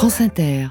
France Inter.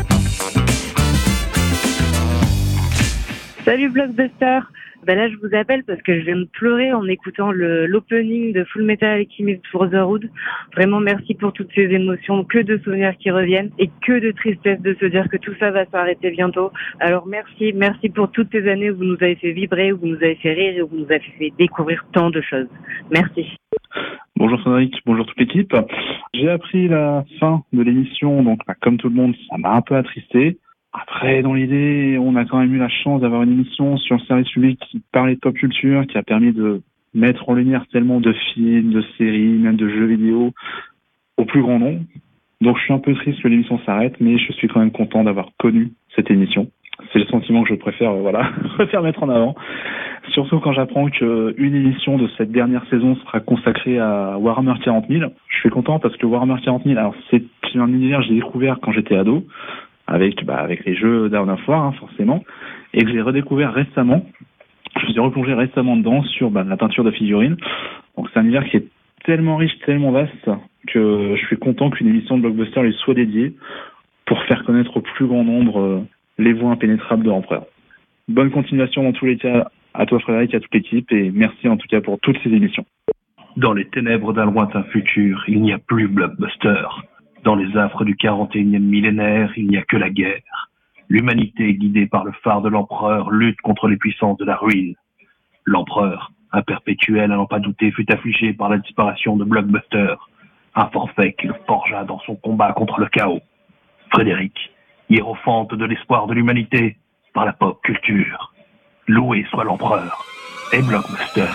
Salut Blockbuster. Là je vous appelle parce que je viens de pleurer en écoutant l'opening de Full Metal Alchemist Brotherhood. Vraiment merci pour toutes ces émotions, que de souvenirs qui reviennent et que de tristesse de se dire que tout ça va s'arrêter bientôt. Alors merci pour toutes ces années où vous nous avez fait vibrer, où vous nous avez fait rire et où vous nous avez fait découvrir tant de choses. Merci. Bonjour Frédéric, bonjour toute l'équipe. J'ai appris la fin de l'émission, donc comme tout le monde, ça m'a un peu attristé. Après, dans l'idée, on a quand même eu la chance d'avoir une émission sur le service public qui parlait de pop culture, qui a permis de mettre en lumière tellement de films, de séries, même de jeux vidéo au plus grand nombre. Donc je suis un peu triste que l'émission s'arrête, mais je suis quand même content d'avoir connu cette émission. C'est le sentiment que je préfère, préfère mettre en avant. Surtout quand j'apprends qu'une émission de cette dernière saison sera consacrée à Warhammer 40 000. Je suis content parce que Warhammer 40 000, alors c'est un univers que j'ai découvert quand j'étais ado, avec les jeux Dawn of War, forcément, et que j'ai redécouvert récemment. Je me suis replongé récemment dedans sur la peinture de figurines. Donc c'est un univers qui est tellement riche, tellement vaste, que je suis content qu'une émission de Blockbuster lui soit dédiée pour faire connaître au plus grand nombre les voies impénétrables de l'Empereur. Bonne continuation dans tous les cas à toi Frédéric, à toute l'équipe, et merci en tout cas pour toutes ces émissions. Dans les ténèbres d'un lointain futur, il n'y a plus Blockbuster. Dans les affres du 41e millénaire, il n'y a que la guerre. L'humanité, guidée par le phare de l'empereur, lutte contre les puissances de la ruine. L'empereur, un perpétuel à n'en pas douter, fut affligé par la disparition de Blockbuster, un forfait qu'il forgea dans son combat contre le chaos. Frédéric, hiérophante de l'espoir de l'humanité par la pop culture. Loué soit l'empereur et Blockbuster.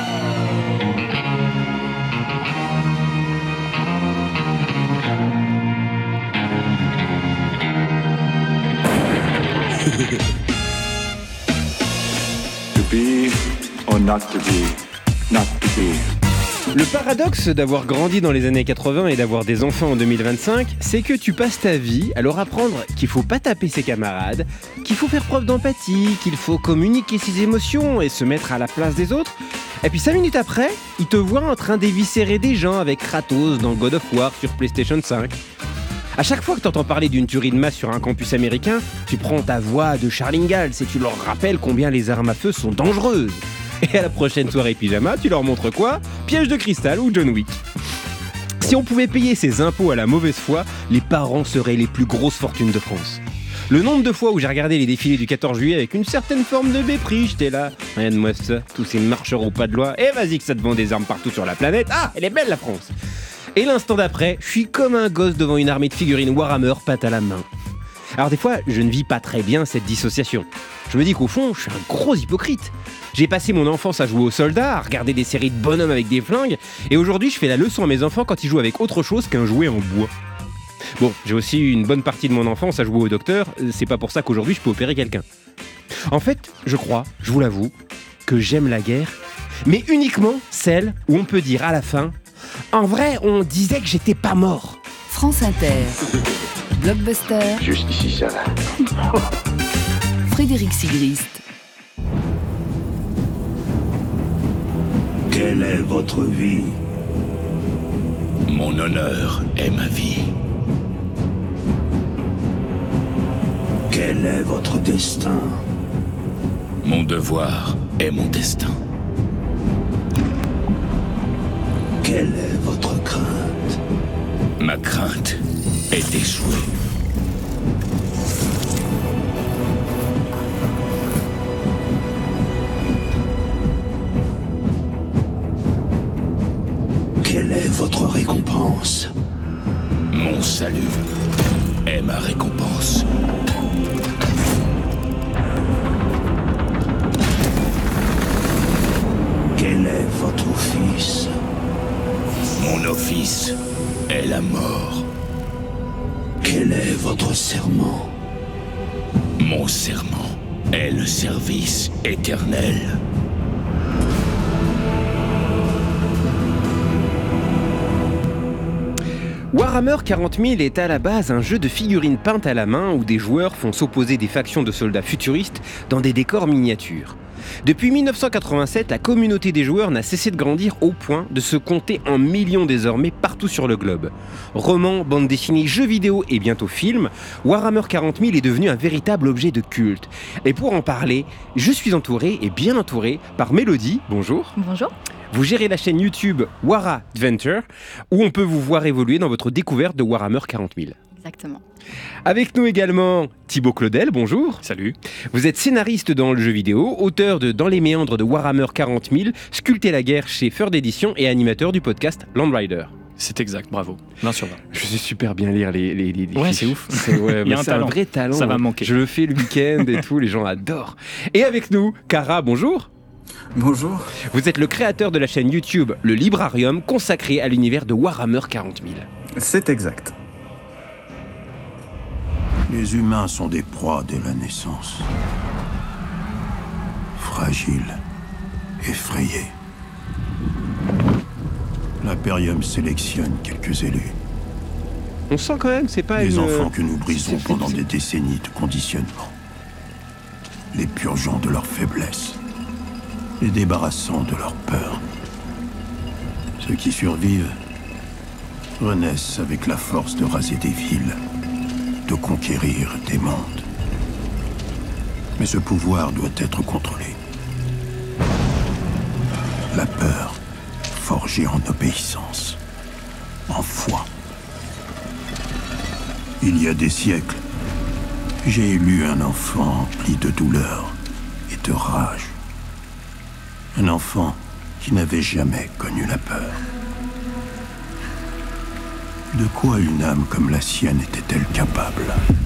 To be or not to be, not to be. Le paradoxe d'avoir grandi dans les années 80 et d'avoir des enfants en 2025, c'est que tu passes ta vie à leur apprendre qu'il faut pas taper ses camarades, qu'il faut faire preuve d'empathie, qu'il faut communiquer ses émotions et se mettre à la place des autres. Et puis 5 minutes après, ils te voient en train d'éviscérer des gens avec Kratos dans God of War sur PlayStation 5. À chaque fois que t'entends parler d'une tuerie de masse sur un campus américain, tu prends ta voix de Charles Ingalls et tu leur rappelles combien les armes à feu sont dangereuses. Et à la prochaine soirée pyjama, tu leur montres quoi ? Piège de cristal ou John Wick. Si on pouvait payer ses impôts à la mauvaise foi, les parents seraient les plus grosses fortunes de France. Le nombre de fois où j'ai regardé les défilés du 14 juillet avec une certaine forme de mépris, j'étais là, regarde-moi ça, tous ces marcheurs au pas de loi, et vas-y que ça te vend des armes partout sur la planète, ah, elle est belle la France. Et l'instant d'après, je suis comme un gosse devant une armée de figurines Warhammer patte à la main. Alors des fois, je ne vis pas très bien cette dissociation. Je me dis qu'au fond, je suis un gros hypocrite. J'ai passé mon enfance à jouer aux soldats, à regarder des séries de bonhommes avec des flingues, et aujourd'hui je fais la leçon à mes enfants quand ils jouent avec autre chose qu'un jouet en bois. Bon, j'ai aussi eu une bonne partie de mon enfance à jouer au docteur, c'est pas pour ça qu'aujourd'hui je peux opérer quelqu'un. En fait, je crois, je vous l'avoue, que j'aime la guerre, mais uniquement celle où on peut dire à la fin « En vrai, on disait que j'étais pas mort ». France Inter. Blockbuster. Juste ici, ça va. Frédéric Sigrist. Quelle est votre vie? Mon honneur est ma vie. Quel est votre destin? Mon devoir est mon destin. Quelle est votre crainte? Ma crainte est d'échouer. Quelle est votre récompense? Mon salut est ma récompense. Quel est votre office? Mon office est la mort. Quel est votre serment? Mon serment est le service éternel. Warhammer 40 000 est à la base un jeu de figurines peintes à la main où des joueurs font s'opposer des factions de soldats futuristes dans des décors miniatures. Depuis 1987, la communauté des joueurs n'a cessé de grandir au point de se compter en millions désormais partout sur le globe. Romans, bandes dessinées, jeux vidéo et bientôt films, Warhammer 40 000 est devenu un véritable objet de culte. Et pour en parler, je suis entouré et bien entouré par Mélodie. Bonjour. Bonjour. Vous gérez la chaîne YouTube Wara Adventure, où on peut vous voir évoluer dans votre découverte de Warhammer 40 000. Exactement. Avec nous également Thibaut Claudel, bonjour. Salut. Vous êtes scénariste dans le jeu vidéo, auteur de Dans les méandres de Warhammer 40 000, Sculpter la guerre chez Ferd Edition et animateur du podcast Landrider. C'est exact, bravo. 20 sur 20. Je sais super bien lire les ouais, fiches. c'est ouf. Il y a un vrai talent. Ça va manquer. Je le fais le week-end et tout, les gens adorent. Et avec nous, Cara, bonjour. Bonjour. Vous êtes le créateur de la chaîne YouTube Le Librarium, consacrée à l'univers de Warhammer 40 000. C'est exact. Les humains sont des proies dès la naissance. Fragiles, effrayés. L'Imperium sélectionne quelques élus. On sent quand même que c'est pas les enfants que nous brisons pendant des décennies de conditionnement. Les purgeant de leur faiblesse. Les débarrassant de leur peur. Ceux qui survivent renaissent avec la force de raser des villes, de conquérir des mondes. Mais ce pouvoir doit être contrôlé. La peur, forgée en obéissance, en foi. Il y a des siècles, j'ai élu un enfant empli de douleur et de rage. Un enfant qui n'avait jamais connu la peur. De quoi une âme comme la sienne était-elle capable ?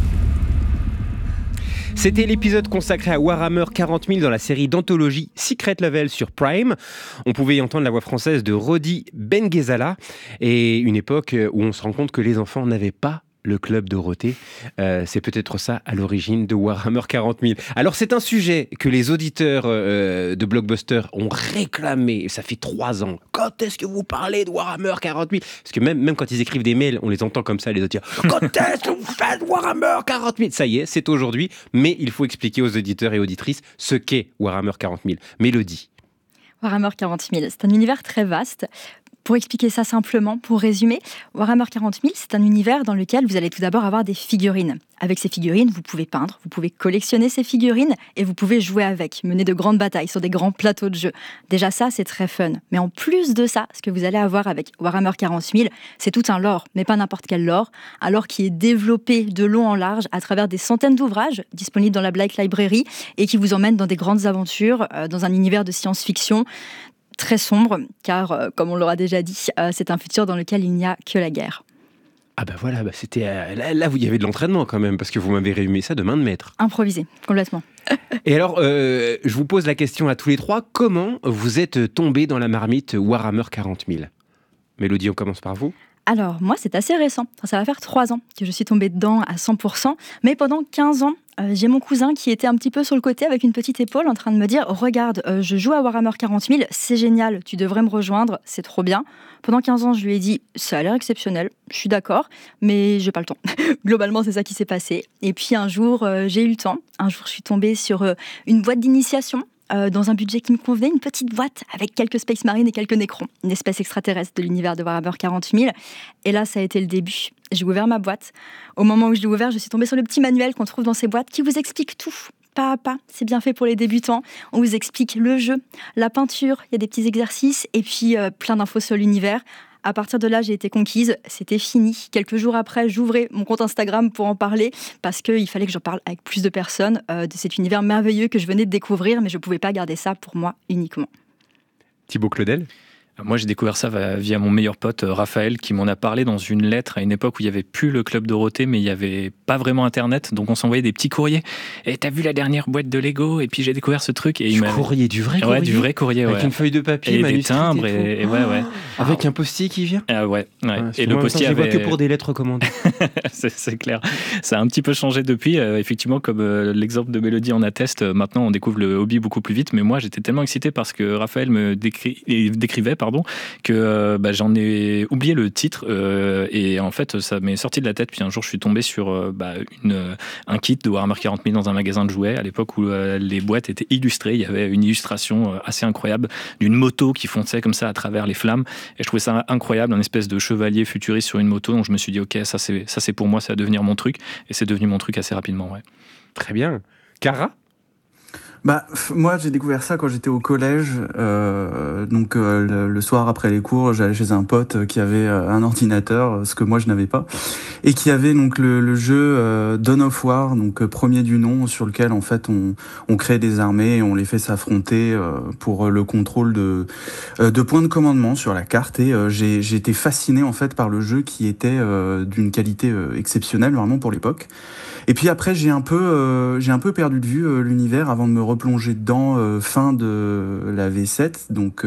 C'était l'épisode consacré à Warhammer 40 000 dans la série d'anthologie Secret Level sur Prime. On pouvait y entendre la voix française de Rodi Ben-Ghezala et une époque où on se rend compte que les enfants n'avaient pas le club Dorothée. C'est peut-être ça à l'origine de Warhammer 40 000. Alors c'est un sujet que les auditeurs de Blockbuster ont réclamé, ça fait 3 ans. Quand est-ce que vous parlez de Warhammer 40 000 ? Parce que même quand ils écrivent des mails, on les entend comme ça, les autres dire « Quand est-ce que vous faites Warhammer 40 000 ?» Ça y est, c'est aujourd'hui, mais il faut expliquer aux auditeurs et auditrices ce qu'est Warhammer 40 000. Mélodie. Warhammer 40 000, c'est un univers très vaste. Pour expliquer ça simplement, pour résumer, Warhammer 40 000, c'est un univers dans lequel vous allez tout d'abord avoir des figurines. Avec ces figurines, vous pouvez peindre, vous pouvez collectionner ces figurines et vous pouvez jouer avec, mener de grandes batailles sur des grands plateaux de jeu. Déjà ça, c'est très fun. Mais en plus de ça, ce que vous allez avoir avec Warhammer 40 000, c'est tout un lore, mais pas n'importe quel lore. Un lore qui est développé de long en large à travers des centaines d'ouvrages disponibles dans la Black Library et qui vous emmènent dans des grandes aventures, dans un univers de science-fiction très sombre, car, comme on l'aura déjà dit, c'est un futur dans lequel il n'y a que la guerre. Ah bah voilà, c'était là vous y avez de l'entraînement quand même, parce que vous m'avez résumé ça de main de maître. Improvisé, complètement. Et alors, je vous pose la question à tous les trois, comment vous êtes tombés dans la marmite Warhammer 40 000 ? Mélodie, on commence par vous. Alors, moi, c'est assez récent. Ça va faire 3 ans que je suis tombée dedans à 100%. Mais pendant 15 ans, j'ai mon cousin qui était un petit peu sur le côté avec une petite épaule en train de me dire « Regarde, je joue à Warhammer 40 000, c'est génial, tu devrais me rejoindre, c'est trop bien. » Pendant 15 ans, je lui ai dit « Ça a l'air exceptionnel, je suis d'accord, mais j'ai pas le temps. » Globalement, c'est ça qui s'est passé. Et puis un jour, j'ai eu le temps. Un jour, je suis tombée sur une boîte d'initiation. Dans un budget qui me convenait, une petite boîte avec quelques Space Marines et quelques Nécrons, une espèce extraterrestre de l'univers de Warhammer 40 000. Et là, ça a été le début. J'ai ouvert ma boîte. Au moment où je l'ai ouvert, je suis tombée sur le petit manuel qu'on trouve dans ces boîtes qui vous explique tout, pas à pas. C'est bien fait pour les débutants. On vous explique le jeu, la peinture, il y a des petits exercices et puis plein d'infos sur l'univers. À partir de là, j'ai été conquise, c'était fini. Quelques jours après, j'ouvrais mon compte Instagram pour en parler parce qu'il fallait que j'en parle avec plus de personnes de cet univers merveilleux que je venais de découvrir, mais je ne pouvais pas garder ça pour moi uniquement. Thibaut Claudel ? Moi, j'ai découvert ça via mon meilleur pote Raphaël qui m'en a parlé dans une lettre à une époque où il n'y avait plus le Club Dorothée, mais il n'y avait pas vraiment Internet. Donc, on s'envoyait des petits courriers. Et t'as vu la dernière boîte de Lego ? Et puis, j'ai découvert ce truc. Et du courrier, du vrai courrier ? Ouais, du vrai courrier, ouais. Avec une feuille de papier, et des timbres, et ouais. Avec un postier qui vient ? Ouais. Et le postier, je vois que pour des lettres commandées. c'est clair. Ça a un petit peu changé depuis. Effectivement, comme l'exemple de Mélodie en atteste, maintenant, on découvre le hobby beaucoup plus vite. Mais moi, j'étais tellement excité parce que Raphaël me décrivait, pardon, que j'en ai oublié le titre et en fait ça m'est sorti de la tête. Puis un jour je suis tombé sur un kit de Warhammer 40 000 dans un magasin de jouets à l'époque où les boîtes étaient illustrées. Il y avait une illustration assez incroyable d'une moto qui fonçait comme ça à travers les flammes et je trouvais ça incroyable, un espèce de chevalier futuriste sur une moto. Donc je me suis dit ok, ça c'est pour moi, ça va devenir mon truc et c'est devenu mon truc assez rapidement. Ouais. Très bien. Cara ? Moi, j'ai découvert ça quand j'étais au collège. Le soir après les cours, j'allais chez un pote qui avait un ordinateur, ce que moi je n'avais pas, et qui avait donc le jeu Dawn of War, donc premier du nom, sur lequel en fait on crée des armées et on les fait s'affronter pour le contrôle de points de commandement sur la carte. Et j'ai été fasciné en fait par le jeu qui était d'une qualité exceptionnelle vraiment pour l'époque. Et puis après, j'ai un peu perdu de vue l'univers avant de me replonger dedans fin de la V7. Donc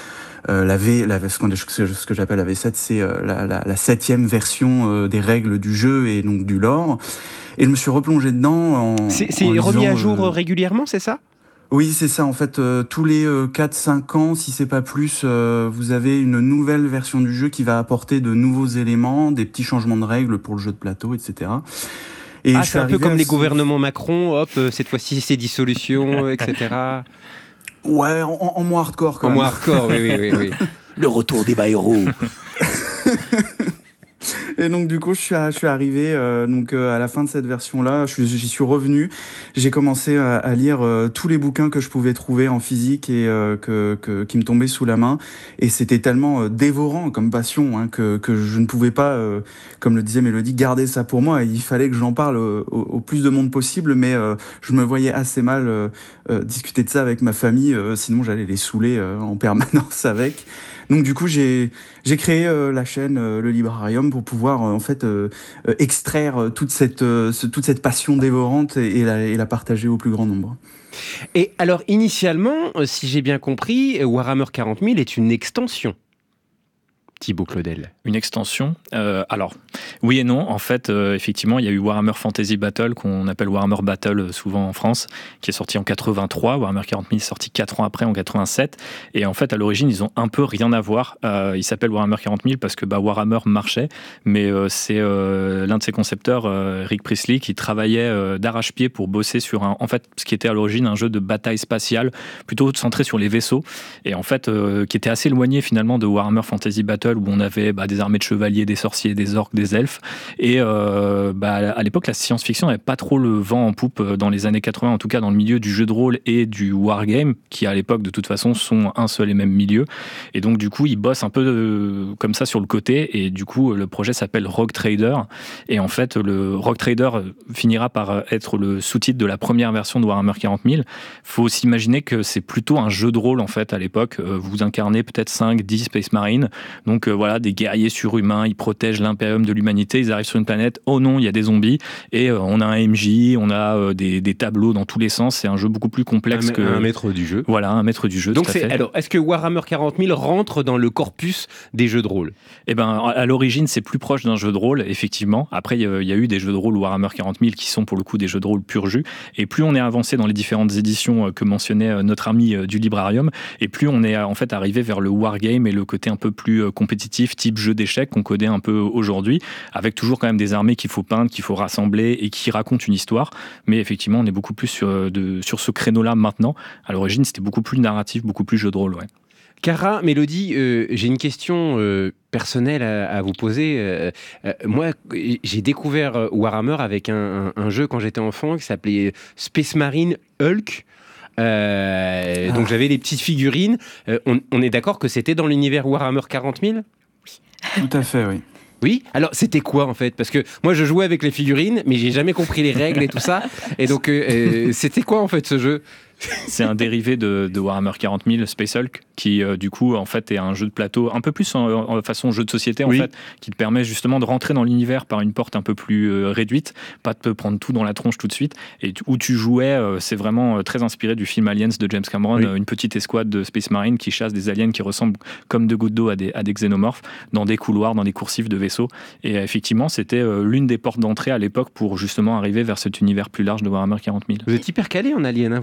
ce que j'appelle la V7, c'est la 7e version des règles du jeu et donc du lore. Et je me suis replongé dedans C'est remis à jour régulièrement, c'est ça ? Oui, c'est ça. En fait, tous les 4-5 ans, si c'est pas plus, vous avez une nouvelle version du jeu qui va apporter de nouveaux éléments, des petits changements de règles pour le jeu de plateau, etc. Et c'est un peu comme les gouvernements Macron, hop, cette fois-ci c'est dissolution, etc. Ouais, en moins hardcore quand même. En moins hardcore, oui. Le retour des baïros. Et donc du coup, je suis arrivé à la fin de cette version-là, j'y suis revenu. J'ai commencé à lire tous les bouquins que je pouvais trouver en physique et qui me tombaient sous la main. Et c'était tellement dévorant comme passion que je ne pouvais pas, comme le disait Mélodie, garder ça pour moi. Il fallait que j'en parle au plus de monde possible, mais je me voyais assez mal discuter de ça avec ma famille, sinon j'allais les saouler en permanence avec. Donc du coup, j'ai créé la chaîne, le Librarium, pour pouvoir en fait extraire toute cette passion dévorante et la partager au plus grand nombre. Et alors initialement, si j'ai bien compris, Warhammer 40 000 est une extension. Thibaut Claudel. Une extension. Alors, oui et non. En fait, effectivement, il y a eu Warhammer Fantasy Battle, qu'on appelle Warhammer Battle souvent en France, qui est sorti en 83. Warhammer 40 000 est sorti 4 ans après, en 87. Et en fait, à l'origine, ils ont un peu rien à voir. Il s'appelle Warhammer 40 000 parce que Warhammer marchait, mais c'est l'un de ses concepteurs, Rick Priestley, qui travaillait d'arrache-pied pour bosser sur en fait, ce qui était à l'origine un jeu de bataille spatiale, plutôt centré sur les vaisseaux, et en fait, qui était assez éloigné finalement de Warhammer Fantasy Battle, où on avait des armées de chevaliers, des sorciers, des orques, des elfes. Et à l'époque, la science-fiction n'avait pas trop le vent en poupe dans les années 80, en tout cas dans le milieu du jeu de rôle et du wargame, qui à l'époque, de toute façon, sont un seul et même milieu. Et donc, du coup, ils bossent un peu comme ça sur le côté. Et du coup, le projet s'appelle Rogue Trader. Et en fait, le Rogue Trader finira par être le sous-titre de la première version de Warhammer 40 000. Faut s'imaginer que c'est plutôt un jeu de rôle, en fait, à l'époque. Vous incarnez peut-être 5-10 Space Marines. Donc voilà, des guerriers surhumains, ils protègent l'impérium de l'humanité, ils arrivent sur une planète, oh non, il y a des zombies, et on a un MJ, on a des tableaux dans tous les sens, c'est un jeu beaucoup plus complexe que... Un maître du jeu. Voilà, un maître du jeu, donc tout à fait. Alors, est-ce que Warhammer 40 000 rentre dans le corpus des jeux de rôle ? Eh ben, à l'origine, c'est plus proche d'un jeu de rôle, effectivement. Après, il y a eu des jeux de rôle Warhammer 40 000 qui sont pour le coup des jeux de rôle pur jus, et plus on est avancé dans les différentes éditions que mentionnait notre ami du Librarium, et plus on est en fait arrivé vers le wargame et le côté un peu plus compétitif, type jeu d'échecs qu'on connaît un peu aujourd'hui, avec toujours quand même des armées qu'il faut peindre, qu'il faut rassembler et qui racontent une histoire. Mais effectivement, on est beaucoup plus sur ce créneau-là maintenant. À l'origine, c'était beaucoup plus narratif, beaucoup plus jeu de rôle, ouais. Cara, Mélodie, j'ai une question personnelle à vous poser. Moi, j'ai découvert Warhammer avec un jeu quand j'étais enfant qui s'appelait Space Marine Hulk. Donc j'avais les petites figurines. On est d'accord que c'était dans l'univers Warhammer 40 000 ? Tout à fait, oui. Oui. Alors, c'était quoi, en fait ? Parce que moi, je jouais avec les figurines, mais j'ai jamais compris les règles et tout ça. Et donc, c'était quoi, en fait, ce jeu ? C'est un dérivé de Warhammer 40 000, Space Hulk, qui du coup en fait est un jeu de plateau un peu plus en façon jeu de société en fait, qui te permet justement de rentrer dans l'univers par une porte un peu plus réduite, pas de te prendre tout dans la tronche tout de suite, et où tu jouais, c'est vraiment très inspiré du film Aliens de James Cameron, une petite escouade de Space Marine qui chasse des aliens qui ressemblent comme de gouttes d'eau à des xénomorphes dans des couloirs, dans des coursifs de vaisseaux, et effectivement c'était l'une des portes d'entrée à l'époque pour justement arriver vers cet univers plus large de Warhammer 40 000. Vous êtes hyper calé en Alien, hein, vous devriez travailler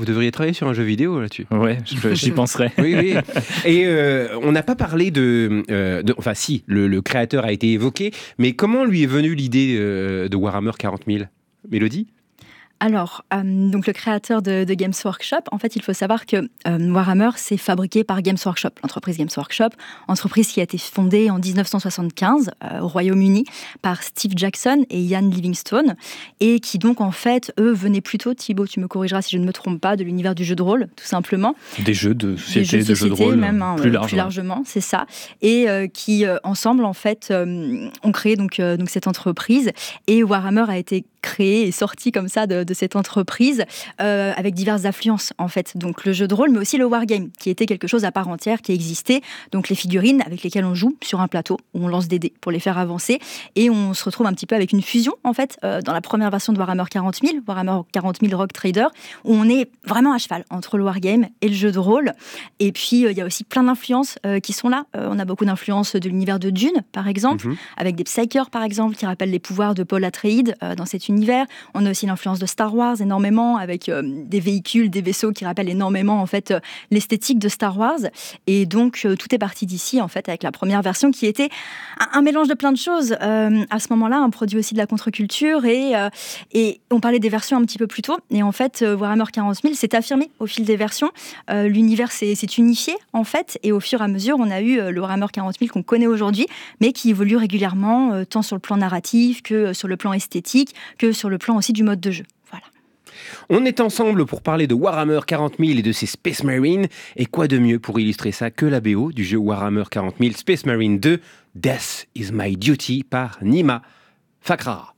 travailler sur un jeu vidéo là-dessus. Ouais, j'y penserai. Oui. Et on n'a pas parlé enfin si, le créateur a été évoqué, mais comment lui est venue l'idée de Warhammer 40 000 ? Mélodie ? Alors, donc le créateur de Games Workshop, en fait, il faut savoir que Warhammer, c'est fabriqué par Games Workshop, l'entreprise Games Workshop, entreprise qui a été fondée en 1975 au Royaume-Uni par Steve Jackson et Ian Livingstone, et qui donc, en fait, eux, venaient plutôt, Thibaut, tu me corrigeras si je ne me trompe pas, de l'univers du jeu de rôle, tout simplement. Des jeux de société, de jeux de rôle, même, plus largement. largement, c'est ça. Et qui, ensemble, en fait, ont créé donc cette entreprise, et Warhammer a été créé et sorti comme ça de cette entreprise avec diverses affluences en fait, donc le jeu de rôle mais aussi le wargame qui était quelque chose à part entière qui existait, donc les figurines avec lesquelles on joue sur un plateau où on lance des dés pour les faire avancer et on se retrouve un petit peu avec une fusion en fait dans la première version de Warhammer 40 000 Rogue Trader où on est vraiment à cheval entre le wargame et le jeu de rôle et puis il y a aussi plein d'influences qui sont là, on a beaucoup d'influences de l'univers de Dune par exemple avec des Psykers par exemple qui rappellent les pouvoirs de Paul Atreides dans cet univers. On a aussi l'influence de Star Wars énormément avec des véhicules, des vaisseaux qui rappellent énormément en fait l'esthétique de Star Wars et donc tout est parti d'ici en fait avec la première version qui était un mélange de plein de choses à ce moment-là, un produit aussi de la contre-culture et on parlait des versions un petit peu plus tôt et en fait Warhammer 40 000 s'est affirmé au fil des versions, l'univers s'est unifié en fait et au fur et à mesure on a eu le Warhammer 40 000 qu'on connaît aujourd'hui mais qui évolue régulièrement tant sur le plan narratif que sur le plan esthétique que sur le plan aussi du mode de jeu. Voilà. On est ensemble pour parler de Warhammer 40 000 et de ses Space Marines. Et quoi de mieux pour illustrer ça que la BO du jeu Warhammer 40 000 Space Marine 2, Death is my duty par Nima Fakrara.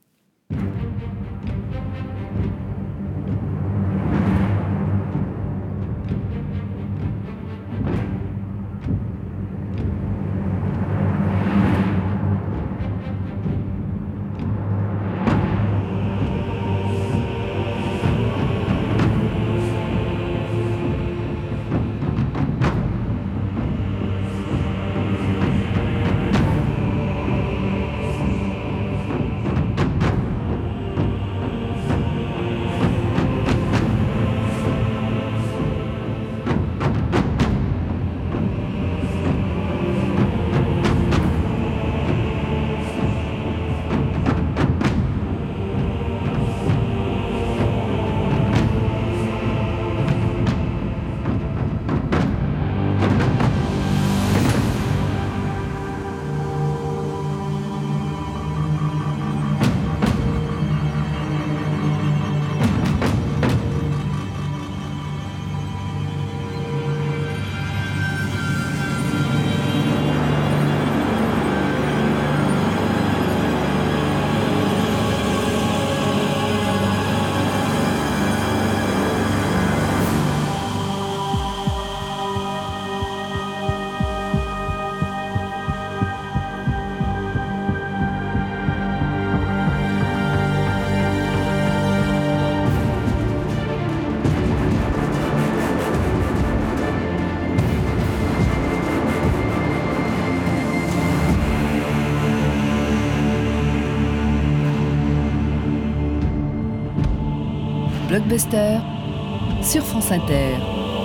Blockbuster sur France Inter.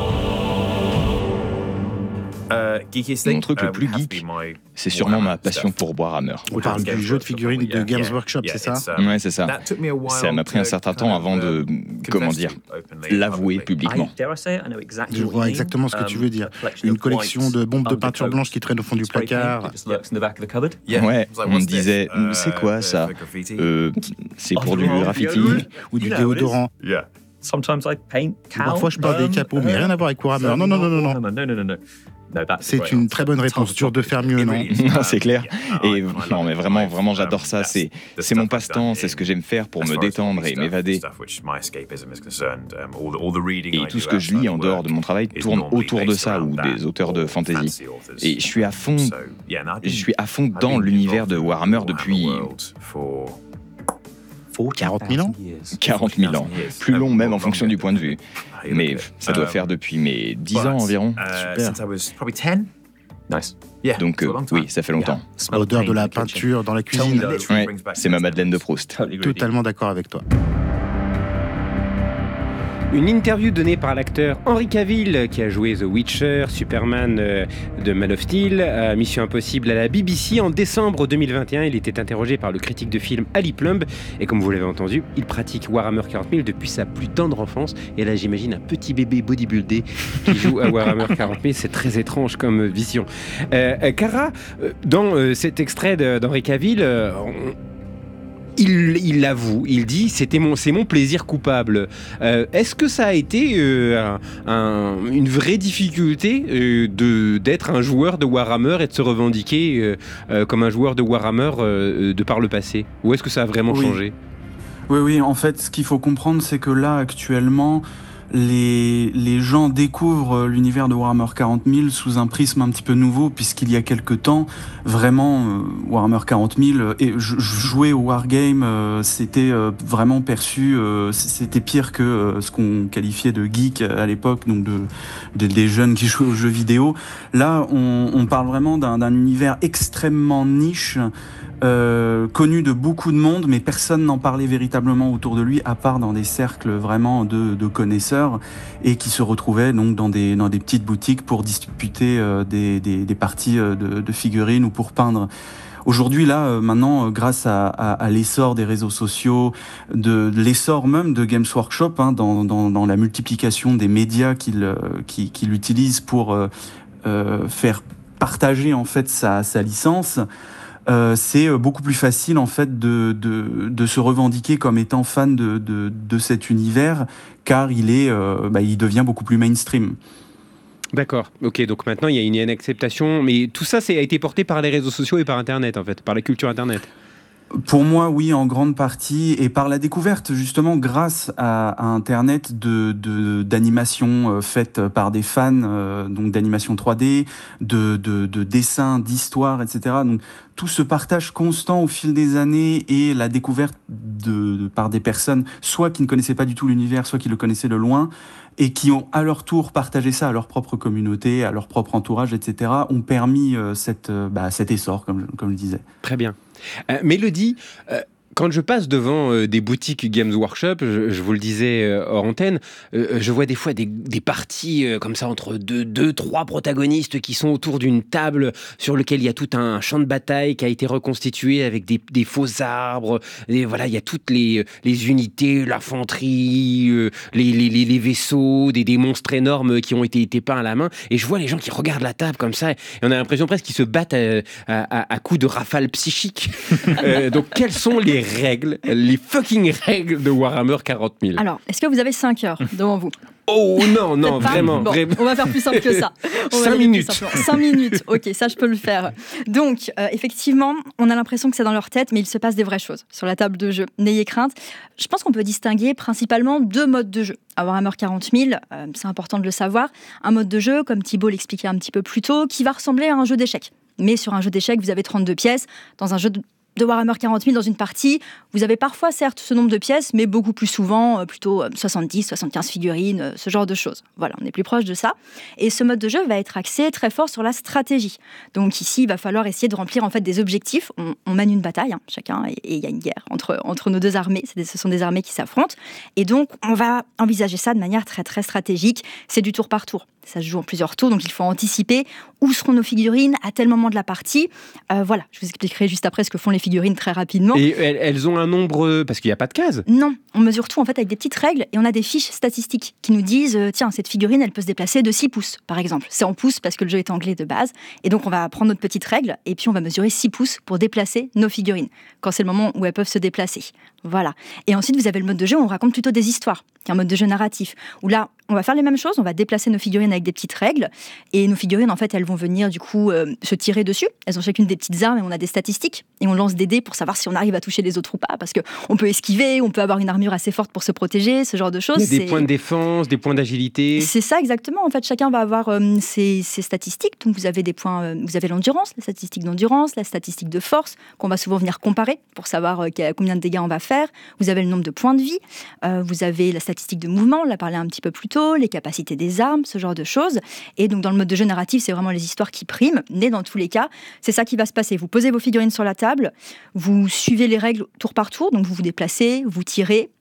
Mon truc le plus geek, c'est sûrement ma passion pour Warhammer. On parle du jeu de figurines de Games Workshop, c'est ça ? Ouais, c'est ça. Ça m'a pris un certain temps avant de, l'avouer publiquement. Je vois exactement ce que tu veux dire. Une collection de bombes de peinture blanche qui traînent au fond du placard. Ouais, on me disait, c'est quoi ça ? C'est pour du graffiti ou du déodorant. Parfois je parle des capots, mais rien à voir avec Warhammer. Non. C'est une très bonne réponse, dur de faire mieux, non ? Non, c'est clair. Et non, mais vraiment, j'adore ça. C'est mon passe-temps, c'est ce que j'aime faire pour me détendre et m'évader. Et tout ce que je lis en dehors de mon travail tourne autour de ça ou des auteurs de fantasy. Et je suis à fond dans l'univers de Warhammer depuis 40 000 ans ? 40 000 ans. Plus long même en fonction du point de vue. Mais ça doit faire depuis mes 10 ans environ. Super. Donc oui, ça fait longtemps. L'odeur de la peinture dans la cuisine. Ouais, c'est ma Madeleine de Proust. Totalement d'accord avec toi. Une interview donnée par l'acteur Henry Cavill qui a joué The Witcher, Superman de Man of Steel, Mission Impossible à la BBC en décembre 2021. Il était interrogé par le critique de film Ali Plumb et comme vous l'avez entendu, il pratique Warhammer 40 000 depuis sa plus tendre enfance. Et là j'imagine un petit bébé bodybuildé qui joue à Warhammer 40 000. C'est très étrange comme vision. Cara, dans cet extrait d'Henry Cavill, il l'avoue, il dit c'est mon plaisir coupable. Est-ce que ça a été une vraie difficulté d'être un joueur de Warhammer et de se revendiquer comme un joueur de Warhammer de par le passé? Ou est-ce que ça a vraiment changé? Oui, en fait, ce qu'il faut comprendre, c'est que là, actuellement, les gens découvrent l'univers de Warhammer 40 000 sous un prisme un petit peu nouveau, puisqu'il y a quelques temps, vraiment, Warhammer 40 000, et jouer au Wargame, c'était vraiment perçu, c'était pire que ce qu'on qualifiait de geek à l'époque, donc des jeunes qui jouaient aux jeux vidéo. Là, on parle vraiment d'un univers extrêmement niche, connu de beaucoup de monde, mais personne n'en parlait véritablement autour de lui, à part dans des cercles vraiment de connaisseurs, et qui se retrouvaient donc dans des petites boutiques pour disputer des parties de figurines ou pour peindre. Aujourd'hui, là, maintenant, grâce à l'essor des réseaux sociaux, de l'essor même de Games Workshop, dans la multiplication des médias qu'il utilise pour faire partager en fait sa licence, c'est beaucoup plus facile en fait de se revendiquer comme étant fan de cet univers, car il devient beaucoup plus mainstream. D'accord, ok, donc maintenant il y a une acceptation, mais tout ça a été porté par les réseaux sociaux et par Internet en fait, par la culture Internet. Pour moi, oui, en grande partie, et par la découverte, justement, grâce à Internet, d'animations faites par des fans, donc d'animation 3D, de dessins, d'histoires, etc. Donc, tout ce partage constant au fil des années et la découverte par des personnes, soit qui ne connaissaient pas du tout l'univers, soit qui le connaissaient de loin, et qui ont à leur tour partagé ça à leur propre communauté, à leur propre entourage, etc., ont permis cet essor, comme je le disais. Très bien. Mélodie, quand je passe devant des boutiques Games Workshop, je vous le disais hors antenne, je vois des fois des parties comme ça entre deux, trois protagonistes qui sont autour d'une table sur lequel il y a tout un champ de bataille qui a été reconstitué avec des faux arbres. Et voilà, il y a toutes les unités, l'infanterie, les vaisseaux, des monstres énormes qui ont été peints à la main. Et je vois les gens qui regardent la table comme ça et on a l'impression presque qu'ils se battent à coups de rafales psychiques. Donc, quelles sont les fucking règles de Warhammer 40 000. Alors, est-ce que vous avez 5 heures devant vous? Oh non, vraiment, bon, vraiment. On va faire plus simple que ça. 5 minutes. 5 minutes, ok, ça je peux le faire. Donc, effectivement, on a l'impression que c'est dans leur tête, mais il se passe des vraies choses sur la table de jeu. N'ayez crainte. Je pense qu'on peut distinguer principalement 2 modes de jeu. À Warhammer 40 000, c'est important de le savoir. Un mode de jeu, comme Thibaut l'expliquait un petit peu plus tôt, qui va ressembler à un jeu d'échecs. Mais sur un jeu d'échecs, vous avez 32 pièces. Dans un jeu de Warhammer 40 000 dans une partie, vous avez parfois certes ce nombre de pièces, mais beaucoup plus souvent plutôt 70, 75 figurines, ce genre de choses. Voilà, on est plus proche de ça. Et ce mode de jeu va être axé très fort sur la stratégie. Donc ici, il va falloir essayer de remplir en fait des objectifs. On mène une bataille, chacun, et il y a une guerre entre nos deux armées. Ce sont des armées qui s'affrontent. Et donc, on va envisager ça de manière très très stratégique. C'est du tour par tour. Ça se joue en plusieurs tours, donc il faut anticiper où seront nos figurines à tel moment de la partie. Voilà, je vous expliquerai juste après ce que font les figurines très rapidement. Et elles ont un nombre... Parce qu'il n'y a pas de cases. Non, on mesure tout en fait avec des petites règles et on a des fiches statistiques qui nous disent tiens, cette figurine, elle peut se déplacer de 6 pouces, par exemple. C'est en pouces parce que le jeu est anglais de base. Et donc, on va prendre notre petite règle et puis on va mesurer 6 pouces pour déplacer nos figurines, quand c'est le moment où elles peuvent se déplacer. Voilà. Et ensuite, vous avez le mode de jeu où on raconte plutôt des histoires, qui est un mode de jeu narratif, où là, on va faire les mêmes choses, on va déplacer nos figurines avec des petites règles, et nos figurines, en fait, elles vont venir, du coup, se tirer dessus. Elles ont chacune des petites armes, et on a des statistiques, et on lance des dés pour savoir si on arrive à toucher les autres ou pas, parce qu'on peut esquiver, on peut avoir une armure assez forte pour se protéger, ce genre de choses. Il y a des points de défense, des points d'agilité. C'est ça, exactement. En fait, chacun va avoir ses statistiques. Donc, vous avez des points, vous avez l'endurance, la statistique d'endurance, la statistique de force, qu'on va souvent venir comparer pour savoir combien de dégâts on va faire. Vous avez le nombre de points de vie, vous avez la statistique de mouvement, on l'a parlé un petit peu plus tôt, les capacités des armes, ce genre de choses. Et donc, dans le mode de jeu narratif, c'est vraiment les histoires qui priment. Mais dans tous les cas, c'est ça qui va se passer. Vous posez vos figurines sur la table, vous suivez les règles tour par tour, donc vous vous déplacez, vous tirez,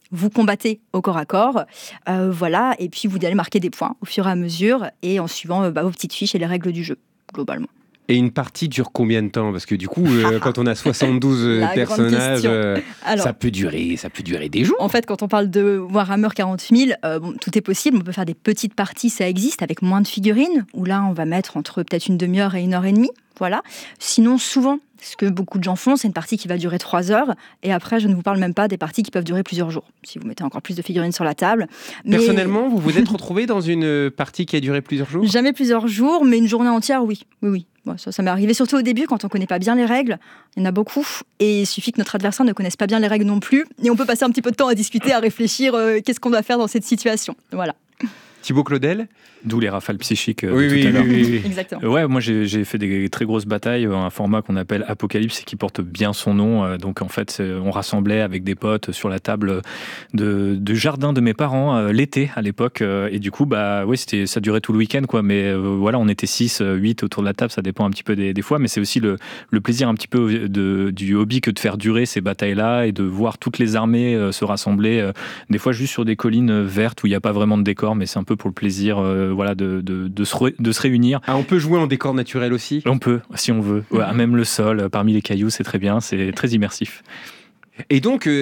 vous combattez au corps à corps, voilà, et puis vous allez marquer des points au fur et à mesure, et en suivant vos petites fiches et les règles du jeu, globalement. Et une partie dure combien de temps? Parce que du coup, quand on a 72 personnages, alors, ça peut durer des jours. En fait, quand on parle de Warhammer 40 000, tout est possible. On peut faire des petites parties, ça existe, avec moins de figurines, où là, on va mettre entre peut-être une demi-heure et 1h30. Voilà. Sinon, souvent, ce que beaucoup de gens font, c'est une partie qui va durer 3 heures. Et après, je ne vous parle même pas des parties qui peuvent durer plusieurs jours, si vous mettez encore plus de figurines sur la table. Mais... Personnellement, vous vous êtes retrouvé dans une partie qui a duré plusieurs jours? Jamais plusieurs jours, mais une journée entière, oui. Bon, ça m'est arrivé surtout au début, quand on ne connaît pas bien les règles. Il y en a beaucoup. Et il suffit que notre adversaire ne connaisse pas bien les règles non plus. Et on peut passer un petit peu de temps à discuter, à réfléchir qu'est-ce qu'on doit faire dans cette situation. Voilà. Thibaut Claudel? D'où les rafales psychiques de oui, tout à l'heure. Oui. Exactement. Ouais, moi j'ai fait des très grosses batailles, un format qu'on appelle Apocalypse et qui porte bien son nom. Donc en fait, on rassemblait avec des potes sur la table de jardin de mes parents l'été à l'époque. Et du coup, ça durait tout le week-end, quoi. Mais voilà, on était 6, 8 autour de la table, ça dépend un petit peu des fois. Mais c'est aussi le plaisir un petit peu du hobby que de faire durer ces batailles-là et de voir toutes les armées se rassembler. Des fois juste sur des collines vertes où il n'y a pas vraiment de décor, mais c'est un peu pour le plaisir de se réunir. Ah, on peut jouer en décor naturel aussi? On peut, si on veut. Ouais, même le sol, parmi les cailloux, c'est très bien, c'est très immersif. Et donc, là,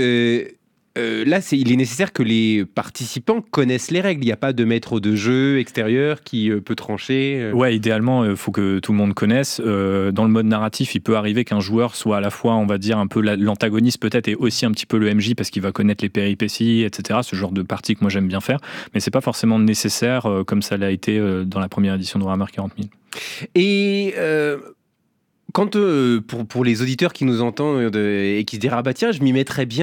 il est nécessaire que les participants connaissent les règles. Il n'y a pas de maître de jeu extérieur qui peut trancher. Ouais, idéalement, il faut que tout le monde connaisse. Dans le mode narratif, il peut arriver qu'un joueur soit à la fois, on va dire, un peu l'antagoniste peut-être, et aussi un petit peu le MJ, parce qu'il va connaître les péripéties, etc. Ce genre de partie que moi j'aime bien faire. Mais c'est pas forcément nécessaire, comme ça l'a été dans la première édition de Warhammer 40 000. Et... Quand pour les auditeurs qui nous entendent et qui se disent « Ah bah tiens, je m'y mettrais bien »,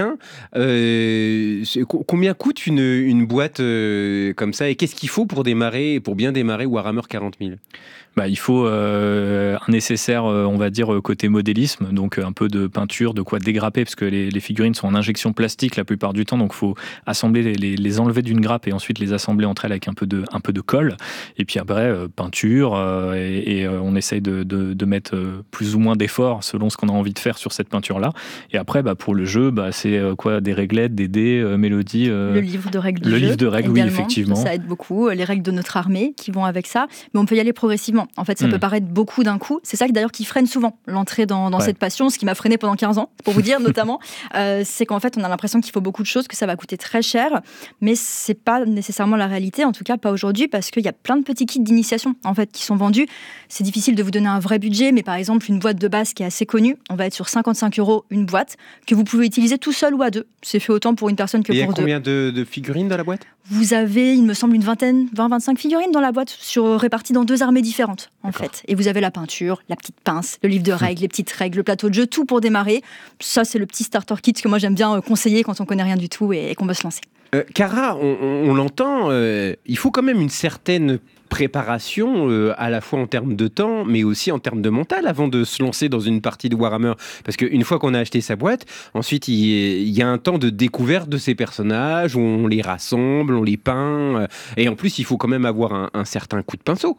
combien coûte une boîte comme ça? Et qu'est-ce qu'il faut pour bien démarrer Warhammer 40 000? Il faut un nécessaire, on va dire, côté modélisme, donc un peu de peinture, de quoi dégrapper, parce que les figurines sont en injection plastique la plupart du temps, donc il faut assembler, les enlever d'une grappe et ensuite les assembler entre elles avec un peu de colle. Et puis après, peinture, et on essaye de mettre plus ou moins d'efforts selon ce qu'on a envie de faire sur cette peinture-là. Et après, pour le jeu, c'est des réglettes, des dés, mélodies. Le livre de règles du jeu. Le livre de règles, également, oui, effectivement. Ça aide beaucoup. Les règles de notre armée qui vont avec ça. Mais on peut y aller progressivement. En fait, ça peut paraître beaucoup d'un coup. C'est ça d'ailleurs qui freine souvent l'entrée dans cette passion. Ce qui m'a freiné pendant 15 ans, pour vous dire notamment, c'est qu'en fait, on a l'impression qu'il faut beaucoup de choses, que ça va coûter très cher. Mais c'est pas nécessairement la réalité, en tout cas pas aujourd'hui, parce qu'il y a plein de petits kits d'initiation en fait, qui sont vendus. C'est difficile de vous donner un vrai budget, mais par exemple, une boîte de base qui est assez connue, on va être sur 55 € une boîte, que vous pouvez utiliser tout seul ou à deux. C'est fait autant pour une personne que pour deux. Et il y a combien de figurines dans la boîte? Vous avez, il me semble, une vingtaine, 20-25 figurines dans la boîte, réparties dans 2 armées différentes, en fait. Et vous avez la peinture, la petite pince, le livre de règles, les petites règles, le plateau de jeu, tout pour démarrer. Ça, c'est le petit starter kit que moi, j'aime bien conseiller quand on connaît rien du tout et qu'on veut se lancer. Cara, on l'entend, il faut quand même une certaine préparation, à la fois en termes de temps, mais aussi en termes de mental, avant de se lancer dans une partie de Warhammer. Parce qu'une fois qu'on a acheté sa boîte, ensuite il y a un temps de découverte de ces personnages, où on les rassemble, on les peint, et en plus il faut quand même avoir un certain coup de pinceau.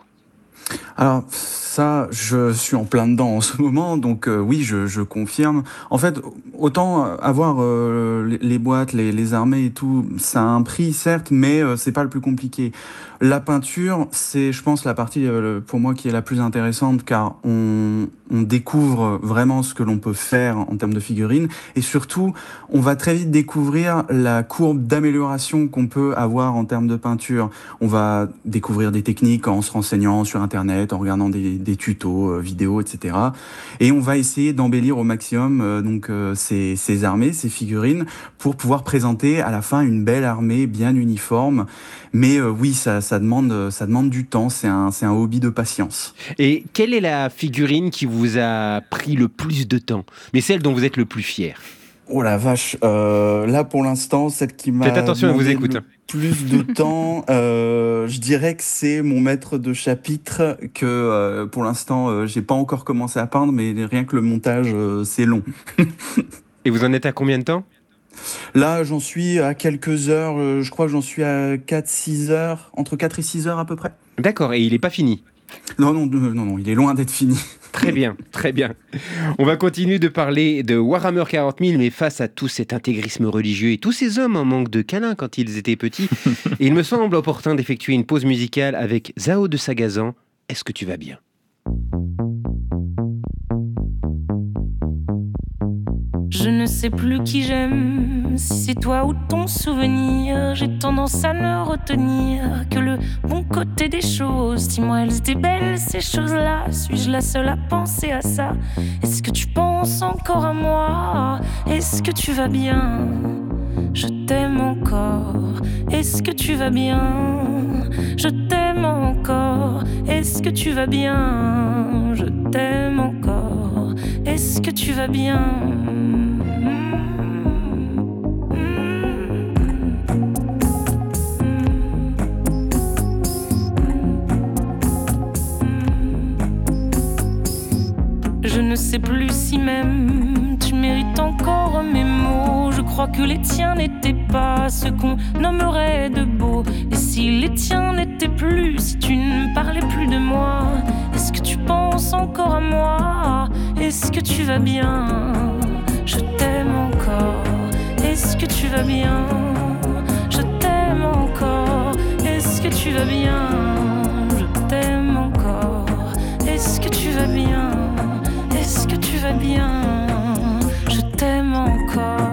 Alors ça, je suis en plein dedans en ce moment, donc oui, je confirme. En fait, autant avoir les boîtes, les armées et tout, ça a un prix certes, mais c'est pas le plus compliqué. La peinture, c'est, je pense, la partie pour moi qui est la plus intéressante, car on découvre vraiment ce que l'on peut faire en termes de figurines, et surtout, on va très vite découvrir la courbe d'amélioration qu'on peut avoir en termes de peinture. On va découvrir des techniques en se renseignant sur Internet, en regardant des tutos, vidéos, etc. Et on va essayer d'embellir au maximum ces armées, ces figurines, pour pouvoir présenter à la fin une belle armée bien uniforme. Mais oui, ça demande du temps, c'est un hobby de patience. Et quelle est la figurine qui vous a pris le plus de temps, mais celle dont vous êtes le plus fier? Oh la vache, là pour l'instant, celle qui m'a Faites attention, on vous écoute. Plus de temps, je dirais que c'est mon maître de chapitre que pour l'instant j'ai pas encore commencé à peindre, mais rien que le montage c'est long. Et vous en êtes à combien de temps? Là j'en suis à quelques heures, je crois que j'en suis à 4-6 heures, entre 4 et 6 heures à peu près. D'accord, et il est pas fini? Non, il est loin d'être fini. Très bien, très bien. On va continuer de parler de Warhammer 40 000, mais face à tout cet intégrisme religieux et tous ces hommes en manque de câlins quand ils étaient petits, il me semble opportun d'effectuer une pause musicale avec Zao de Sagazan. Est-ce que tu vas bien ? Je ne sais plus qui j'aime, si c'est toi ou ton souvenir. J'ai tendance à ne retenir que le bon côté des choses. Dis-moi, elles étaient belles ces choses-là. Suis-je la seule à penser à ça? Est-ce que tu penses encore à moi? Est-ce que tu vas bien? Je t'aime encore. Est-ce que tu vas bien? Je t'aime encore. Est-ce que tu vas bien? Je t'aime encore. Est-ce que tu vas bien? Je ne sais plus si même tu mérites encore mes mots. Je crois que les tiens n'étaient pas ce qu'on nommerait de beau. Et si les tiens n'étaient plus, si tu ne parlais plus de moi, est-ce que tu penses encore à moi? Est-ce que tu vas bien? Je t'aime encore. Est-ce que tu vas bien? Je t'aime encore. Est-ce que tu vas bien? Je t'aime encore. Est-ce que tu vas bien? Est-ce que tu vas bien? Je t'aime encore.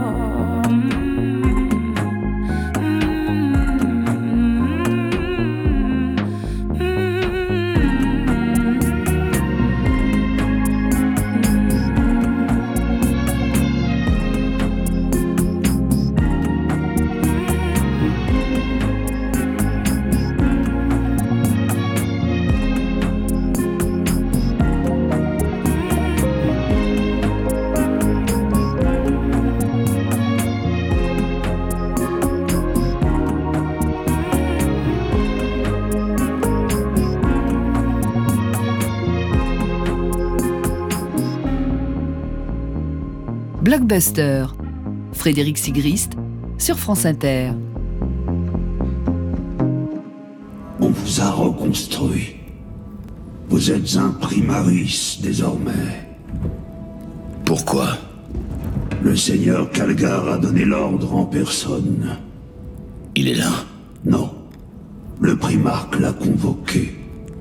Blockbuster, Frédéric Sigrist sur France Inter. On vous a reconstruit. Vous êtes un primaris désormais. Pourquoi? Le seigneur Calgar a donné l'ordre en personne. Il est là? Non. Le primarque l'a convoqué.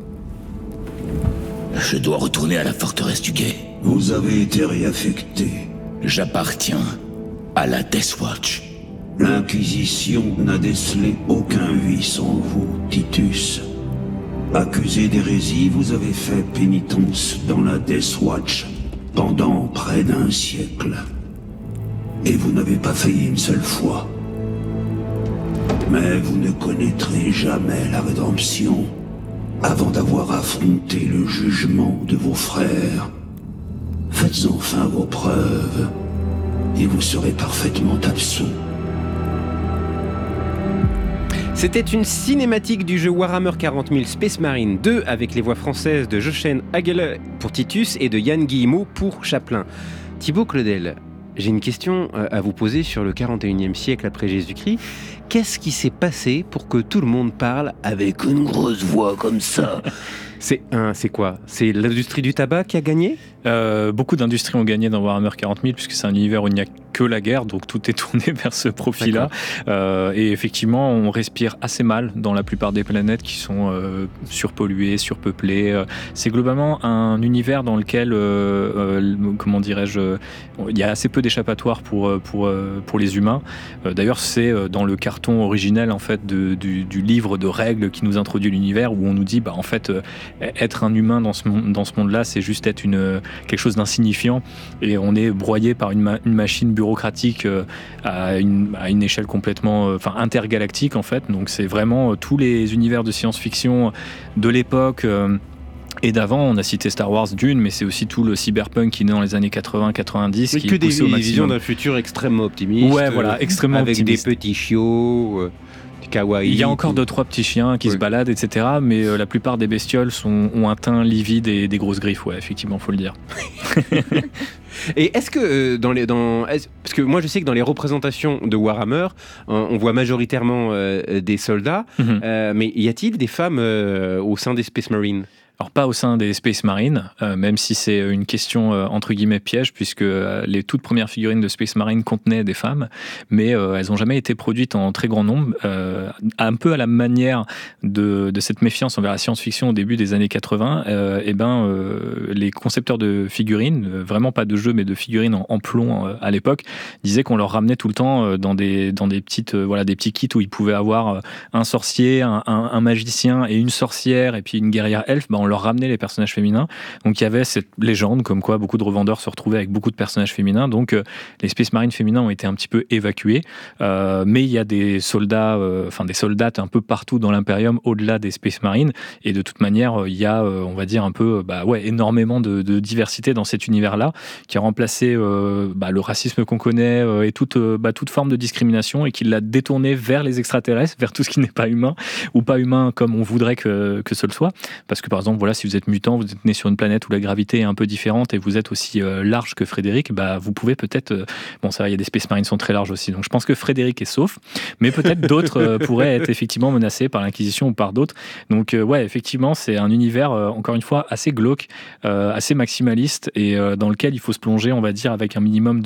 Je dois retourner à la forteresse du Guet. Vous avez été réaffecté. J'appartiens à la Death Watch. L'Inquisition n'a décelé aucun vice en vous, Titus. Accusé d'hérésie, vous avez fait pénitence dans la Death Watch pendant près d'1 siècle. Et vous n'avez pas failli une seule fois. Mais vous ne connaîtrez jamais la rédemption avant d'avoir affronté le jugement de vos frères. Faites enfin vos preuves, et vous serez parfaitement absous. C'était une cinématique du jeu Warhammer 40 000 Space Marine 2 avec les voix françaises de Jochen Hagele pour Titus et de Yann Guillemot pour Chaplin. Thibaut Claudel, j'ai une question à vous poser sur le 41e siècle après Jésus-Christ. Qu'est-ce qui s'est passé pour que tout le monde parle avec une grosse voix comme ça? C'est quoi? C'est l'industrie du tabac qui a gagné? Beaucoup d'industries ont gagné dans Warhammer 40 000 puisque c'est un univers où il n'y a que la guerre, donc tout est tourné vers ce profil-là. Et effectivement, on respire assez mal dans la plupart des planètes qui sont surpolluées, surpeuplées. C'est globalement un univers dans lequel, comment dirais-je, il y a assez peu d'échappatoires pour les humains. D'ailleurs, c'est dans le carton originel en fait du livre de règles qui nous introduit l'univers où on nous dit, en fait, être un humain dans ce monde-là, c'est juste être quelque chose d'insignifiant et on est broyé par une machine bureaucratique à une échelle complètement intergalactique en fait. Donc c'est vraiment tous les univers de science-fiction de l'époque et d'avant. On a cité Star Wars d'une, mais c'est aussi tout le cyberpunk qui est né dans les années 80-90 qui est poussé au maximum. Que des visions d'un futur extrêmement optimiste. Ouais, voilà, extrêmement avec optimiste. Des petits chiots... Kawaii, il y a encore 2-3 petits chiens qui se baladent, etc. Mais la plupart des bestioles ont un teint livide et des grosses griffes, ouais, effectivement, faut le dire. Et est-ce que parce que moi je sais que dans les représentations de Warhammer, on voit majoritairement des soldats, mais y a-t-il des femmes au sein des Space Marines ? Alors pas au sein des Space Marines, même si c'est une question entre guillemets piège, puisque les toutes premières figurines de Space Marine contenaient des femmes, mais elles n'ont jamais été produites en très grand nombre, un peu à la manière de cette méfiance envers la science-fiction au début des années 80. Les concepteurs de figurines, vraiment pas de jeux, mais de figurines en plomb à l'époque, disaient qu'on leur ramenait tout le temps dans des petites des petits kits où ils pouvaient avoir un sorcier, un magicien et une sorcière et puis une guerrière elfe. On leur ramenait les personnages féminins. Donc il y avait cette légende comme quoi beaucoup de revendeurs se retrouvaient avec beaucoup de personnages féminins. Donc les Space Marines féminins ont été un petit peu évacués. Mais il y a des soldats, des soldates un peu partout dans l'Imperium au-delà des Space Marines. Et de toute manière, il y a, on va dire un peu, énormément de diversité dans cet univers-là qui a remplacé le racisme qu'on connaît et toute forme de discrimination et qui l'a détourné vers les extraterrestres, vers tout ce qui n'est pas humain ou pas humain comme on voudrait que ce le soit. Parce que par exemple, si vous êtes mutant, vous êtes né sur une planète où la gravité est un peu différente et vous êtes aussi large que Frédéric, vous pouvez peut-être... ça va, il y a des Space Marines qui sont très larges aussi. Donc je pense que Frédéric est sauf, mais peut-être d'autres pourraient être effectivement menacés par l'Inquisition ou par d'autres. Donc effectivement, c'est un univers, encore une fois, assez glauque, assez maximaliste et dans lequel il faut se plonger, on va dire, avec un minimum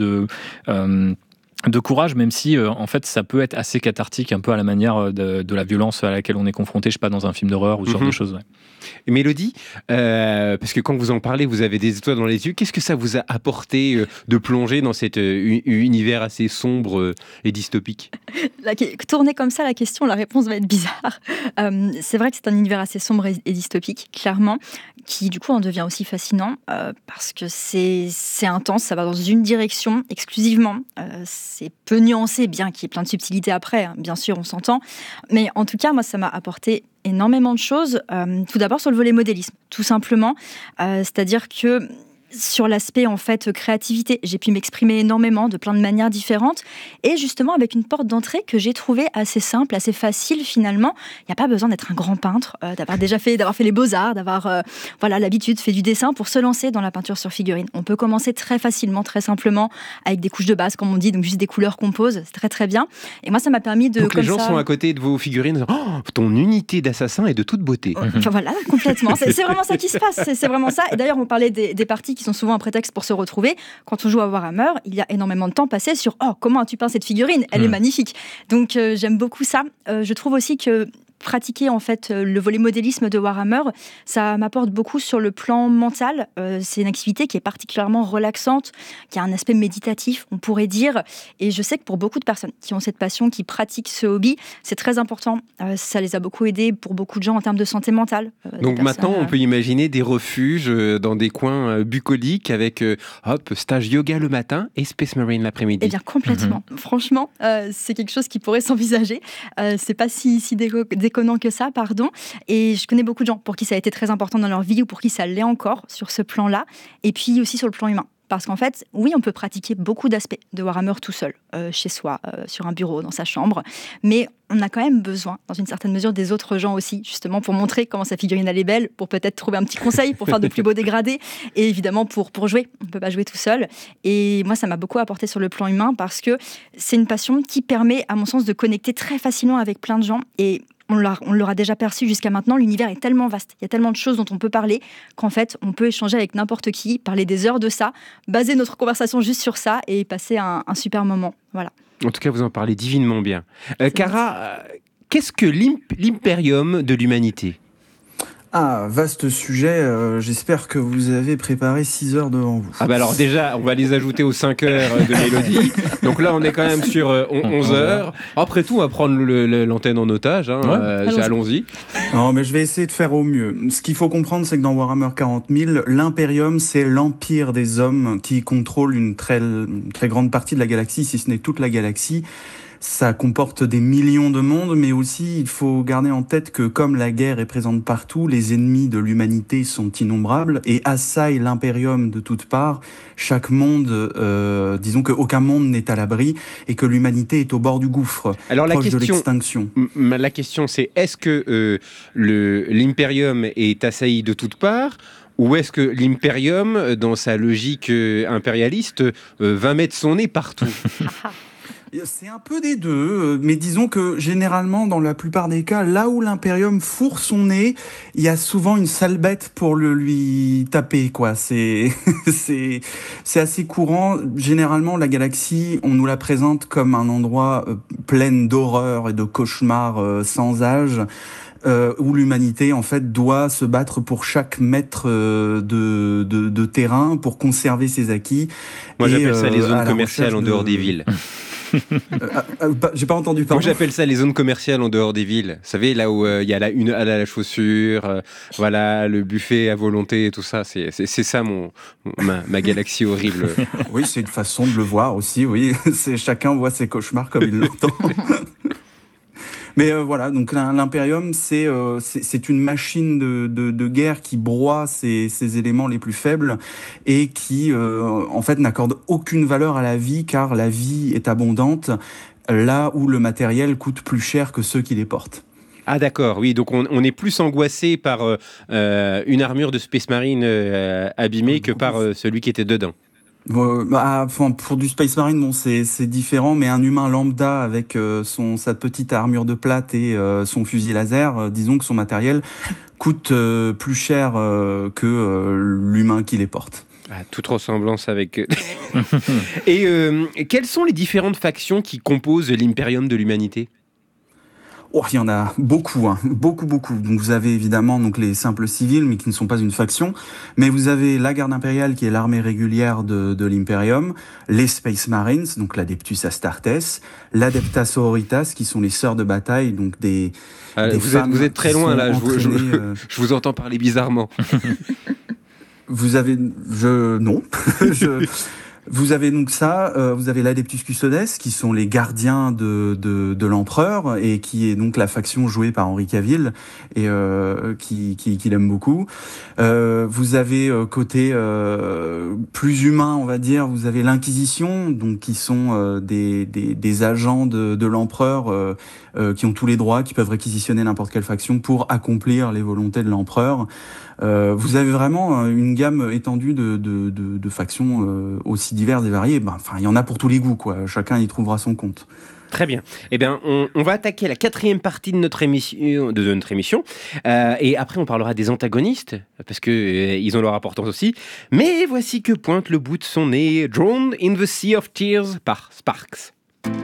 de courage, même si en fait ça peut être assez cathartique, un peu à la manière de la violence à laquelle on est confronté, je sais pas, dans un film d'horreur ou ce genre de choses. Et Mélodie, parce que quand vous en parlez, vous avez des étoiles dans les yeux. Qu'est-ce que ça vous a apporté de plonger dans cet univers assez sombre et dystopique ? Tourner comme ça la question, la réponse va être bizarre. C'est vrai que c'est un univers assez sombre et dystopique, clairement, qui du coup en devient aussi fascinant parce que c'est intense, ça va dans une direction exclusivement. C'est peu nuancé, bien qu'il y ait plein de subtilités après, hein, bien sûr, on s'entend. Mais en tout cas, moi, ça m'a apporté énormément de choses. Tout d'abord sur le volet modélisme, tout simplement. C'est-à-dire que sur l'aspect en fait créativité, j'ai pu m'exprimer énormément de plein de manières différentes et justement avec une porte d'entrée que j'ai trouvée assez simple, assez facile finalement. Il n'y a pas besoin d'être un grand peintre, d'avoir fait les beaux-arts, d'avoir l'habitude, fait du dessin pour se lancer dans la peinture sur figurine. On peut commencer très facilement, très simplement avec des couches de base comme on dit, donc juste des couleurs qu'on pose, c'est très très bien. Et moi ça m'a permis de... Donc les gens sont à côté de vos figurines, ton unité d'assassin est de toute beauté. Voilà, complètement. C'est vraiment ça qui se passe, c'est vraiment ça. Et d'ailleurs on parlait des parties qui sont souvent un prétexte pour se retrouver. Quand on joue à Warhammer, il y a énormément de temps passé sur comment as-tu peint cette figurine ? Elle est magnifique. Donc j'aime beaucoup ça. Je trouve aussi que pratiquer en fait le volet modélisme de Warhammer, ça m'apporte beaucoup sur le plan mental. C'est une activité qui est particulièrement relaxante, qui a un aspect méditatif, on pourrait dire. Et je sais que pour beaucoup de personnes qui ont cette passion, qui pratiquent ce hobby, c'est très important. Ça les a beaucoup aidés pour beaucoup de gens en termes de santé mentale. Donc maintenant, on peut imaginer des refuges dans des coins bucoliques avec stage yoga le matin et Space Marine l'après-midi. Eh bien, complètement. Franchement, c'est quelque chose qui pourrait s'envisager. C'est pas si déconnant que ça, pardon. Et je connais beaucoup de gens pour qui ça a été très important dans leur vie ou pour qui ça l'est encore sur ce plan-là. Et puis aussi sur le plan humain. Parce qu'en fait, oui, on peut pratiquer beaucoup d'aspects de Warhammer tout seul, chez soi, sur un bureau, dans sa chambre. Mais on a quand même besoin, dans une certaine mesure, des autres gens aussi, justement, pour montrer comment sa figurine elle est belle, pour peut-être trouver un petit conseil, pour faire de plus beaux dégradés, et évidemment pour jouer. On ne peut pas jouer tout seul. Et moi, ça m'a beaucoup apporté sur le plan humain, parce que c'est une passion qui permet, à mon sens, de connecter très facilement avec plein de gens. Et on l'aura déjà perçu jusqu'à maintenant, l'univers est tellement vaste, il y a tellement de choses dont on peut parler qu'en fait, on peut échanger avec n'importe qui, parler des heures de ça, baser notre conversation juste sur ça et passer un super moment. Voilà. En tout cas, vous en parlez divinement bien. Cara, qu'est-ce que l'impérium de l'humanité ? Ah, vaste sujet, j'espère que vous avez préparé 6 heures devant vous. Ah bah alors déjà, on va les ajouter aux 5 heures de Mélodie. Donc là, on est quand même sur 11 heures. Après tout, on va prendre l'antenne en otage. Allons-y. Non, mais je vais essayer de faire au mieux. Ce qu'il faut comprendre, c'est que dans Warhammer 40 000, l'Imperium, c'est l'empire des hommes qui contrôle une très grande partie de la galaxie, si ce n'est toute la galaxie. Ça comporte des millions de mondes, mais aussi il faut garder en tête que comme la guerre est présente partout, les ennemis de l'humanité sont innombrables et assaillent l'Imperium de toutes parts. Chaque monde, disons qu'aucun monde n'est à l'abri et que l'humanité est au bord du gouffre, proche de l'extinction. La question c'est, est-ce que l'Imperium est assailli de toutes parts ? Ou est-ce que l'Imperium, dans sa logique impérialiste, va mettre son nez partout ? C'est un peu des deux, mais disons que généralement, dans la plupart des cas, là où l'Imperium fourre son nez, il y a souvent une sale bête pour lui taper, quoi. C'est assez courant. Généralement, la galaxie, on nous la présente comme un endroit plein d'horreurs et de cauchemars sans âge. Où l'humanité en fait doit se battre pour chaque mètre de terrain pour conserver ses acquis. Moi j'appelle ça les zones commerciales en dehors des villes. J'ai pas entendu. Moi j'appelle ça les zones commerciales en dehors des villes. Vous savez, là où il y a la chaussure, voilà, le buffet à volonté et tout ça. C'est ça ma galaxie horrible. Oui, c'est une façon de le voir aussi. Oui, chacun voit ses cauchemars comme il l'entend. Mais voilà, donc l'Imperium, c'est une machine de guerre qui broie ces éléments les plus faibles et qui, en fait, n'accorde aucune valeur à la vie, car la vie est abondante là où le matériel coûte plus cher que ceux qui les portent. Ah d'accord, oui, donc on est plus angoissé par une armure de Space Marine abîmée que par celui qui était dedans. Pour du Space Marine, bon, c'est différent, mais un humain lambda avec sa petite armure de plate et son fusil laser, disons que son matériel coûte plus cher que l'humain qui les porte. Toute ressemblance avec... Et quelles sont les différentes factions qui composent l'Imperium de l'humanité ? Oh, il y en a beaucoup, beaucoup. Donc vous avez évidemment donc les simples civils, mais qui ne sont pas une faction. Mais vous avez la garde impériale, qui est l'armée régulière de l'Imperium, les Space Marines, donc l'Adeptus Astartes, l'Adepta Sororitas, qui sont les sœurs de bataille, donc des femmes. Vous êtes très loin là. Je vous entends parler bizarrement. Vous avez, non. Vous avez donc ça, vous avez l'Adeptus Custodes, qui sont les gardiens de l'empereur, et qui est donc la faction jouée par Henry Cavill, et qui l'aime beaucoup. Vous avez côté plus humain, on va dire, vous avez l'Inquisition, donc qui sont des agents de l'empereur, qui ont tous les droits, qui peuvent réquisitionner n'importe quelle faction pour accomplir les volontés de l'empereur. Vous avez vraiment une gamme étendue de factions aussi diverses et variées. Enfin, il y en a pour tous les goûts, quoi. Chacun y trouvera son compte. Très bien. Eh bien, on va attaquer la 4e partie de notre émission. Et après, on parlera des antagonistes, parce que ils ont leur importance aussi. Mais voici que pointe le bout de son nez, Drowned in the Sea of Tears par Sparks.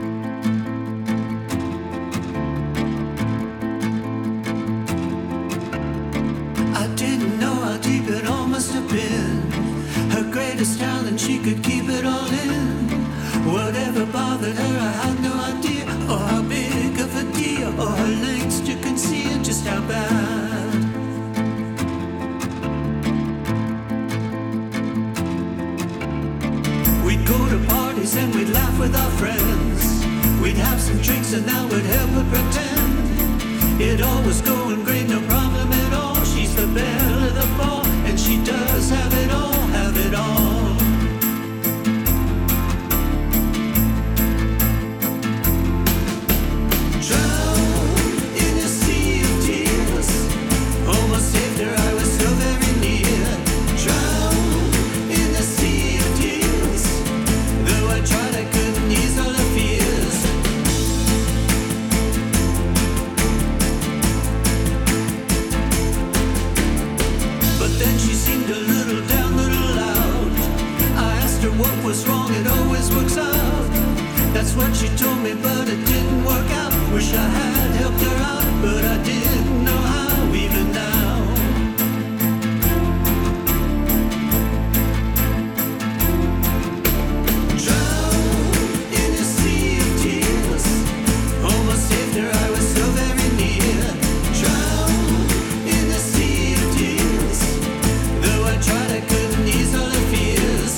She could keep it all in. Whatever bothered her, I had no idea. Or how big of a deal, or her lengths to conceal just how bad. We'd go to parties and we'd laugh with our friends. We'd have some drinks and that would help her pretend. It all was going great, no problem at all. She's the belle of the ball, and she does have it all, have it all. Was wrong, it always works out. That's what she told me, but it didn't work out. Wish I had helped her out, but I didn't know how, even now. Drowned in a sea of tears. Almost saved her, I was so very near. Drowned in a sea of tears. Though I tried, I couldn't ease all her fears.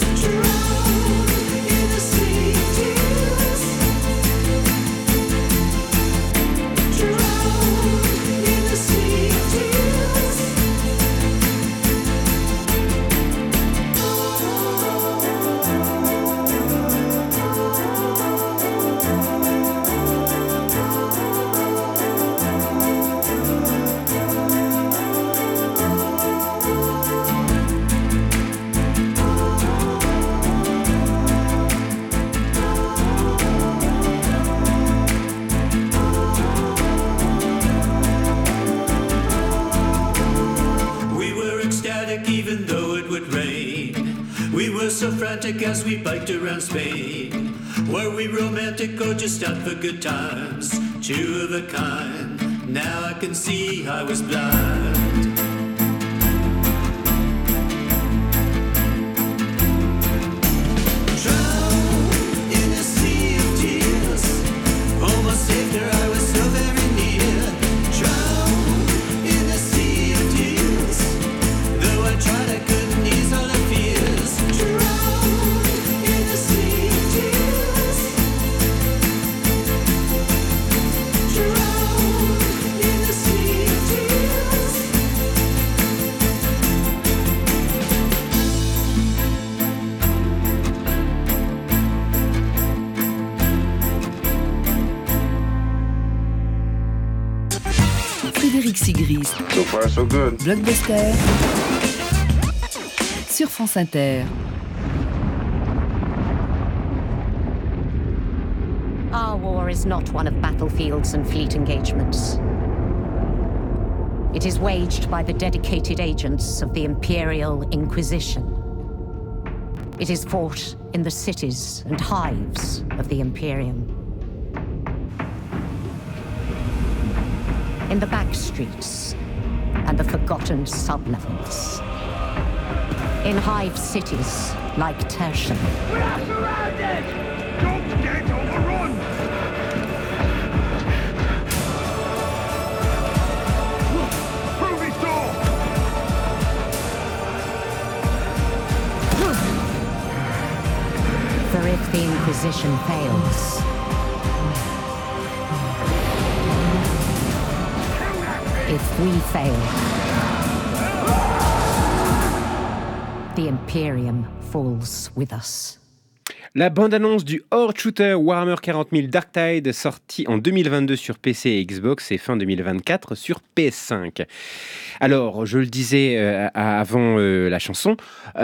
Drowned in a sea of tears. romantic as we biked around Spain? Were we romantic or just out for good times? Two of a kind, now I can see I was blind. Saved her, I was so very near. Drown in a sea of tears. Though I tried, I couldn't ease all her fears. Drown in a sea of tears. Drown in a sea of tears. Frédéric Sigrist. So far, so good. Blockbuster. Sur France Inter. Our war is not one of battlefields and fleet engagements. It is waged by the dedicated agents of the Imperial Inquisition. It is fought in the cities and hives of the Imperium. In the back streets and the forgotten sublevels. In hive cities like Tertium. We are surrounded! Don't get overrun! Through this door! For if the Inquisition fails, if we fail, the Imperium falls with us. La bande-annonce du horde shooter Warhammer 40 000 Darktide, sorti en 2022 sur PC et Xbox et fin 2024 sur PS5. Alors, je le disais avant la chanson,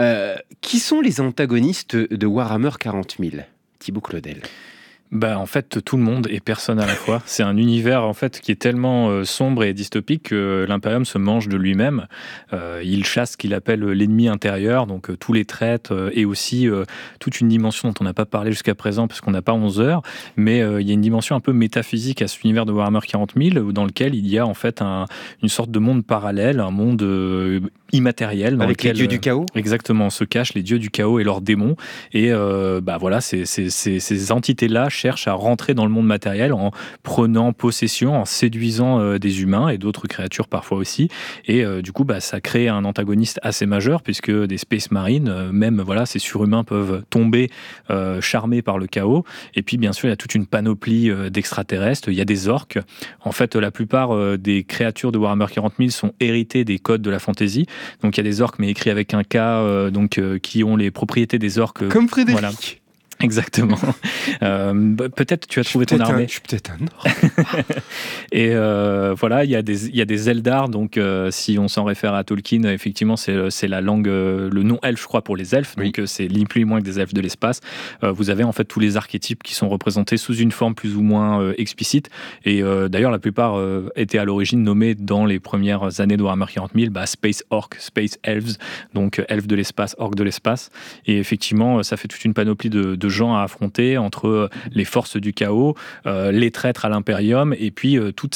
qui sont les antagonistes de Warhammer 40 000 ? Thibaut Claudel. En fait, tout le monde et personne à la fois. C'est un univers en fait qui est tellement sombre et dystopique que l'Imperium se mange de lui-même. Il chasse ce qu'il appelle l'ennemi intérieur, donc tous les traîtres et aussi toute une dimension dont on n'a pas parlé jusqu'à présent parce qu'on n'a pas 11 heures, mais il y a une dimension un peu métaphysique à cet univers de Warhammer 40 000 dans lequel il y a en fait une sorte de monde parallèle, un monde immatériel. Avec les dieux du chaos. Exactement, se cachent les dieux du chaos et leurs démons. Et voilà, ces entités-là cherchent à rentrer dans le monde matériel en prenant possession, en séduisant des humains et d'autres créatures parfois aussi. Et du coup, ça crée un antagoniste assez majeur puisque des Space Marines, même voilà, ces surhumains peuvent tomber charmés par le chaos. Et puis bien sûr, il y a toute une panoplie d'extraterrestres. Il y a des orques. En fait, la plupart des créatures de Warhammer 40 000 sont héritées des codes de la fantasy. Donc il y a des orques mais écrits avec un K, qui ont les propriétés des orques. Comme Frédéric. Voilà. Exactement. Peut-être tu as trouvé ton armée. Je suis peut-être un orc. Et voilà, il y a des Eldar, donc si on s'en réfère à Tolkien, effectivement, c'est la langue, le nom elfe, je crois, pour les elfes, donc c'est ni plus ni moins que des elfes de l'espace. Vous avez en fait tous les archétypes qui sont représentés sous une forme plus ou moins explicite, et d'ailleurs la plupart étaient à l'origine nommés dans les premières années de Warhammer 40 000, Space Orc, Space Elves, donc elfes de l'espace, orcs de l'espace, et effectivement ça fait toute une panoplie de gens à affronter entre les forces du chaos, les traîtres à l'Imperium, et puis tous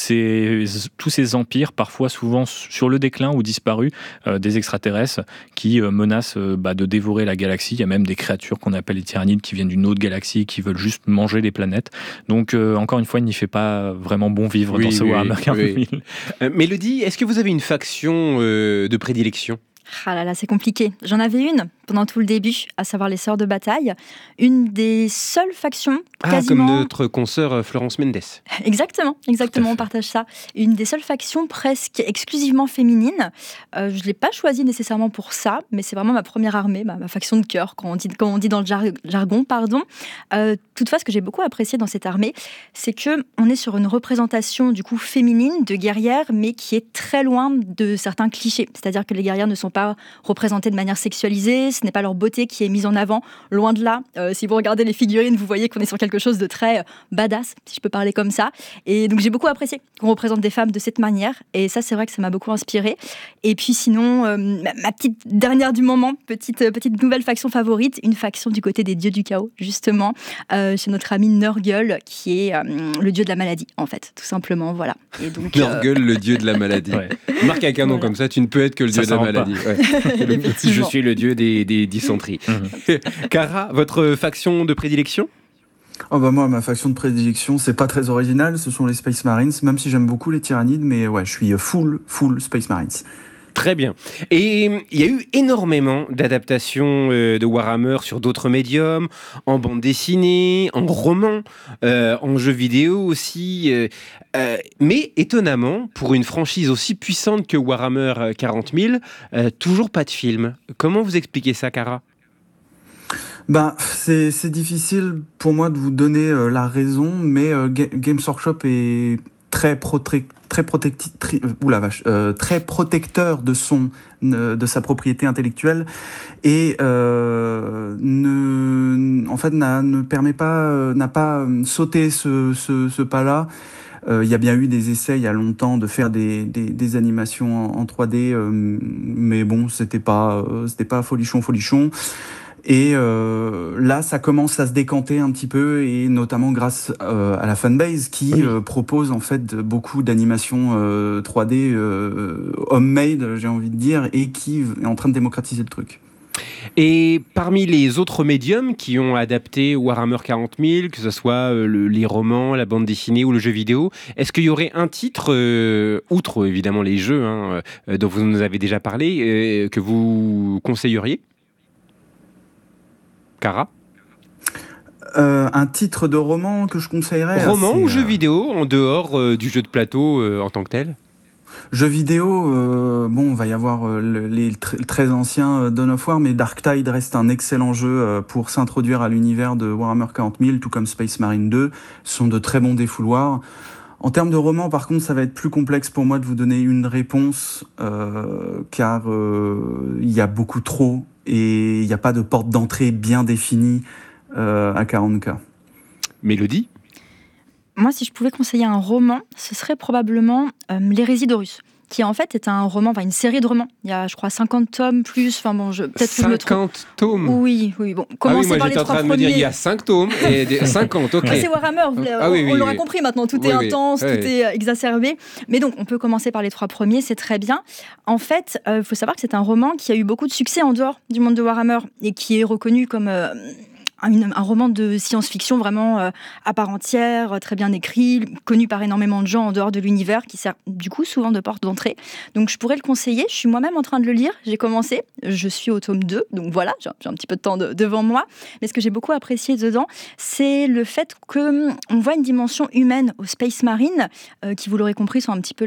ces empires, parfois souvent sur le déclin ou disparus, des extraterrestres qui menacent de dévorer la galaxie. Il y a même des créatures qu'on appelle les tyrannides qui viennent d'une autre galaxie, qui veulent juste manger les planètes. Donc encore une fois, il n'y fait pas vraiment bon vivre dans ce Warhammer 40 000. Mélodie, est-ce que vous avez une faction de prédilection ? Ah là là, c'est compliqué. J'en avais une pendant tout le début, à savoir les Sœurs de Bataille. Une des seules factions quasiment... comme notre consoeur Florence Mendes. Exactement, on partage ça. Une des seules factions presque exclusivement féminines. Je ne l'ai pas choisie nécessairement pour ça, mais c'est vraiment ma première armée, ma faction de cœur, quand on dit dans le jargon. Toutefois, ce que j'ai beaucoup apprécié dans cette armée, c'est qu'on est sur une représentation du coup féminine de guerrières, mais qui est très loin de certains clichés. C'est-à-dire que les guerrières ne sont pas représentées de manière sexualisée, ce n'est pas leur beauté qui est mise en avant, loin de là. Si vous regardez les figurines, vous voyez qu'on est sur quelque chose de très badass, si je peux parler comme ça. Et donc j'ai beaucoup apprécié qu'on représente des femmes de cette manière, et ça c'est vrai que ça m'a beaucoup inspirée. Et puis sinon, ma petite dernière du moment, petite nouvelle faction favorite, une faction du côté des dieux du chaos, justement, chez notre ami Nurgle, qui est le dieu de la maladie, en fait, tout simplement, voilà. Et donc, Nurgle, le dieu de la maladie. Ouais. Marc, avec un nom comme ça, tu ne peux être que le dieu de la maladie. Ouais. Je suis le dieu des dysenteries. Cara, votre faction de prédilection ? Oh bah moi, ma faction de prédilection, c'est pas très original, ce sont les Space Marines, même si j'aime beaucoup les Tyrannides, mais ouais, je suis full Space Marines. Très bien. Et il y a eu énormément d'adaptations de Warhammer sur d'autres médiums, en bande dessinée, en roman, en jeux vidéo aussi. Mais étonnamment, pour une franchise aussi puissante que Warhammer 40 000, toujours pas de film. Comment vous expliquez ça, Cara ? Ben, c'est difficile pour moi de vous donner la raison, mais Games Workshop est très protecteur de sa propriété intellectuelle et n'a pas sauté ce pas-là. Il y a bien eu des essais il y a longtemps de faire des animations en 3D, mais bon, c'était pas folichon. Et là, ça commence à se décanter un petit peu, et notamment grâce à la fanbase qui propose en fait beaucoup d'animations 3D homemade, j'ai envie de dire, et qui est en train de démocratiser le truc. Et parmi les autres médiums qui ont adapté Warhammer 40 000, que ce soit les romans, la bande dessinée ou le jeu vidéo, est-ce qu'il y aurait un titre, outre évidemment les jeux dont vous nous avez déjà parlé, que vous conseilleriez ? Cara ? Un titre de roman que je conseillerais. Roman ou jeu vidéo, en dehors du jeu de plateau en tant que tel ? Jeux vidéo, on va y avoir les très anciens Dawn of War, mais Darktide reste un excellent jeu pour s'introduire à l'univers de Warhammer 40 000, tout comme Space Marine 2. Ce sont de très bons défouloirs. En termes de romans, par contre, ça va être plus complexe pour moi de vous donner une réponse, car il y a beaucoup trop, et il n'y a pas de porte d'entrée bien définie à 40K. Mélodie ? Moi, si je pouvais conseiller un roman, ce serait probablement L'Hérésie d'Horus, qui en fait est un roman, une série de romans. Il y a, je crois, 50 tomes plus. Peut-être que je me trompe. 50 tomes ? Oui. Bon, commencez par les 3 premiers. Me dire, il y a 5 tomes et 50, ok. C'est Warhammer, on l'aura compris maintenant. Tout est intense, tout est exacerbé. Mais donc, on peut commencer par les 3 premiers, c'est très bien. En fait, il faut savoir que c'est un roman qui a eu beaucoup de succès en dehors du monde de Warhammer et qui est reconnu comme un roman de science-fiction vraiment à part entière, très bien écrit, connu par énormément de gens en dehors de l'univers, qui sert du coup souvent de porte d'entrée. Donc je pourrais le conseiller, je suis moi-même en train de le lire, j'ai commencé, je suis au tome 2, donc voilà, j'ai un petit peu de temps devant moi. Mais ce que j'ai beaucoup apprécié dedans, c'est le fait qu'on voit une dimension humaine aux Space Marines, qui, vous l'aurez compris, sont un petit peu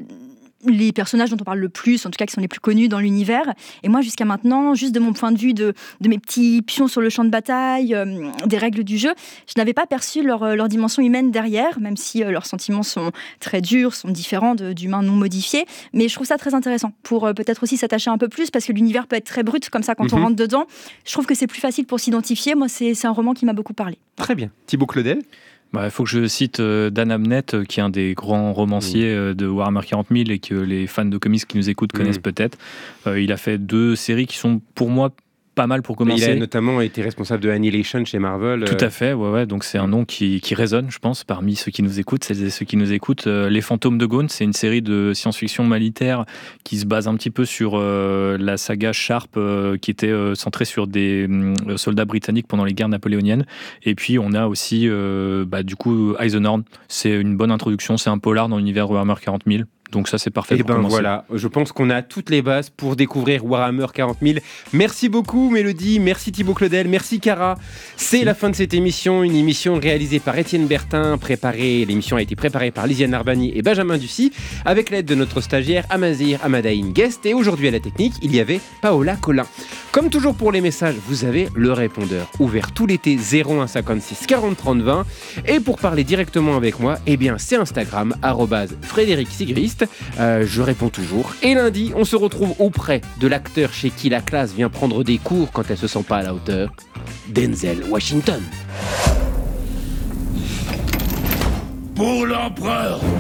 les personnages dont on parle le plus, en tout cas qui sont les plus connus dans l'univers. Et moi, jusqu'à maintenant, juste de mon point de vue de mes petits pions sur le champ de bataille, des règles du jeu, je n'avais pas perçu leur dimension humaine derrière, même si leurs sentiments sont très durs, sont différents d'humains non modifiés. Mais je trouve ça très intéressant pour peut-être aussi s'attacher un peu plus, parce que l'univers peut être très brut comme ça quand on rentre dedans. Je trouve que c'est plus facile pour s'identifier. Moi, c'est un roman qui m'a beaucoup parlé. Très bien. Thibaut Claudel ? Il faut que je cite Dan Abnett, qui est un des grands romanciers de Warhammer 40 000 et que les fans de comics qui nous écoutent connaissent peut-être. Il a fait 2 séries qui sont pour moi pas mal pour commencer. Il a notamment été responsable de Annihilation chez Marvel. Tout à fait, ouais. Donc c'est un nom qui résonne, je pense, parmi ceux qui nous écoutent, celles et ceux qui nous écoutent. Les Fantômes de Gaunt, c'est une série de science-fiction militaire qui se base un petit peu sur la saga Sharp, qui était centrée sur des soldats britanniques pendant les guerres napoléoniennes. Et puis on a aussi, du coup, Eisenhorn. C'est une bonne introduction, c'est un polar dans l'univers Warhammer 40 000. Donc ça, c'est parfait pour commencer. Voilà, je pense qu'on a toutes les bases pour découvrir Warhammer 40 000. Merci beaucoup Mélodie, merci Thibaut Claudel, merci Cara. C'est la fin de cette émission, une émission réalisée par Étienne Bertin. L'émission a été préparée par Lisiane Arbani et Benjamin Ducy, avec l'aide de notre stagiaire Amazir Amadaïn Guest. Et aujourd'hui à la technique, il y avait Paola Collin. Comme toujours pour les messages, vous avez le répondeur ouvert tout l'été 01 56 40 30 20. Et pour parler directement avec moi, c'est Instagram @Frédéric Sigrist. liste. Je réponds toujours. Et lundi, on se retrouve auprès de l'acteur chez qui la classe vient prendre des cours quand elle se sent pas à la hauteur, Denzel Washington. Pour l'empereur.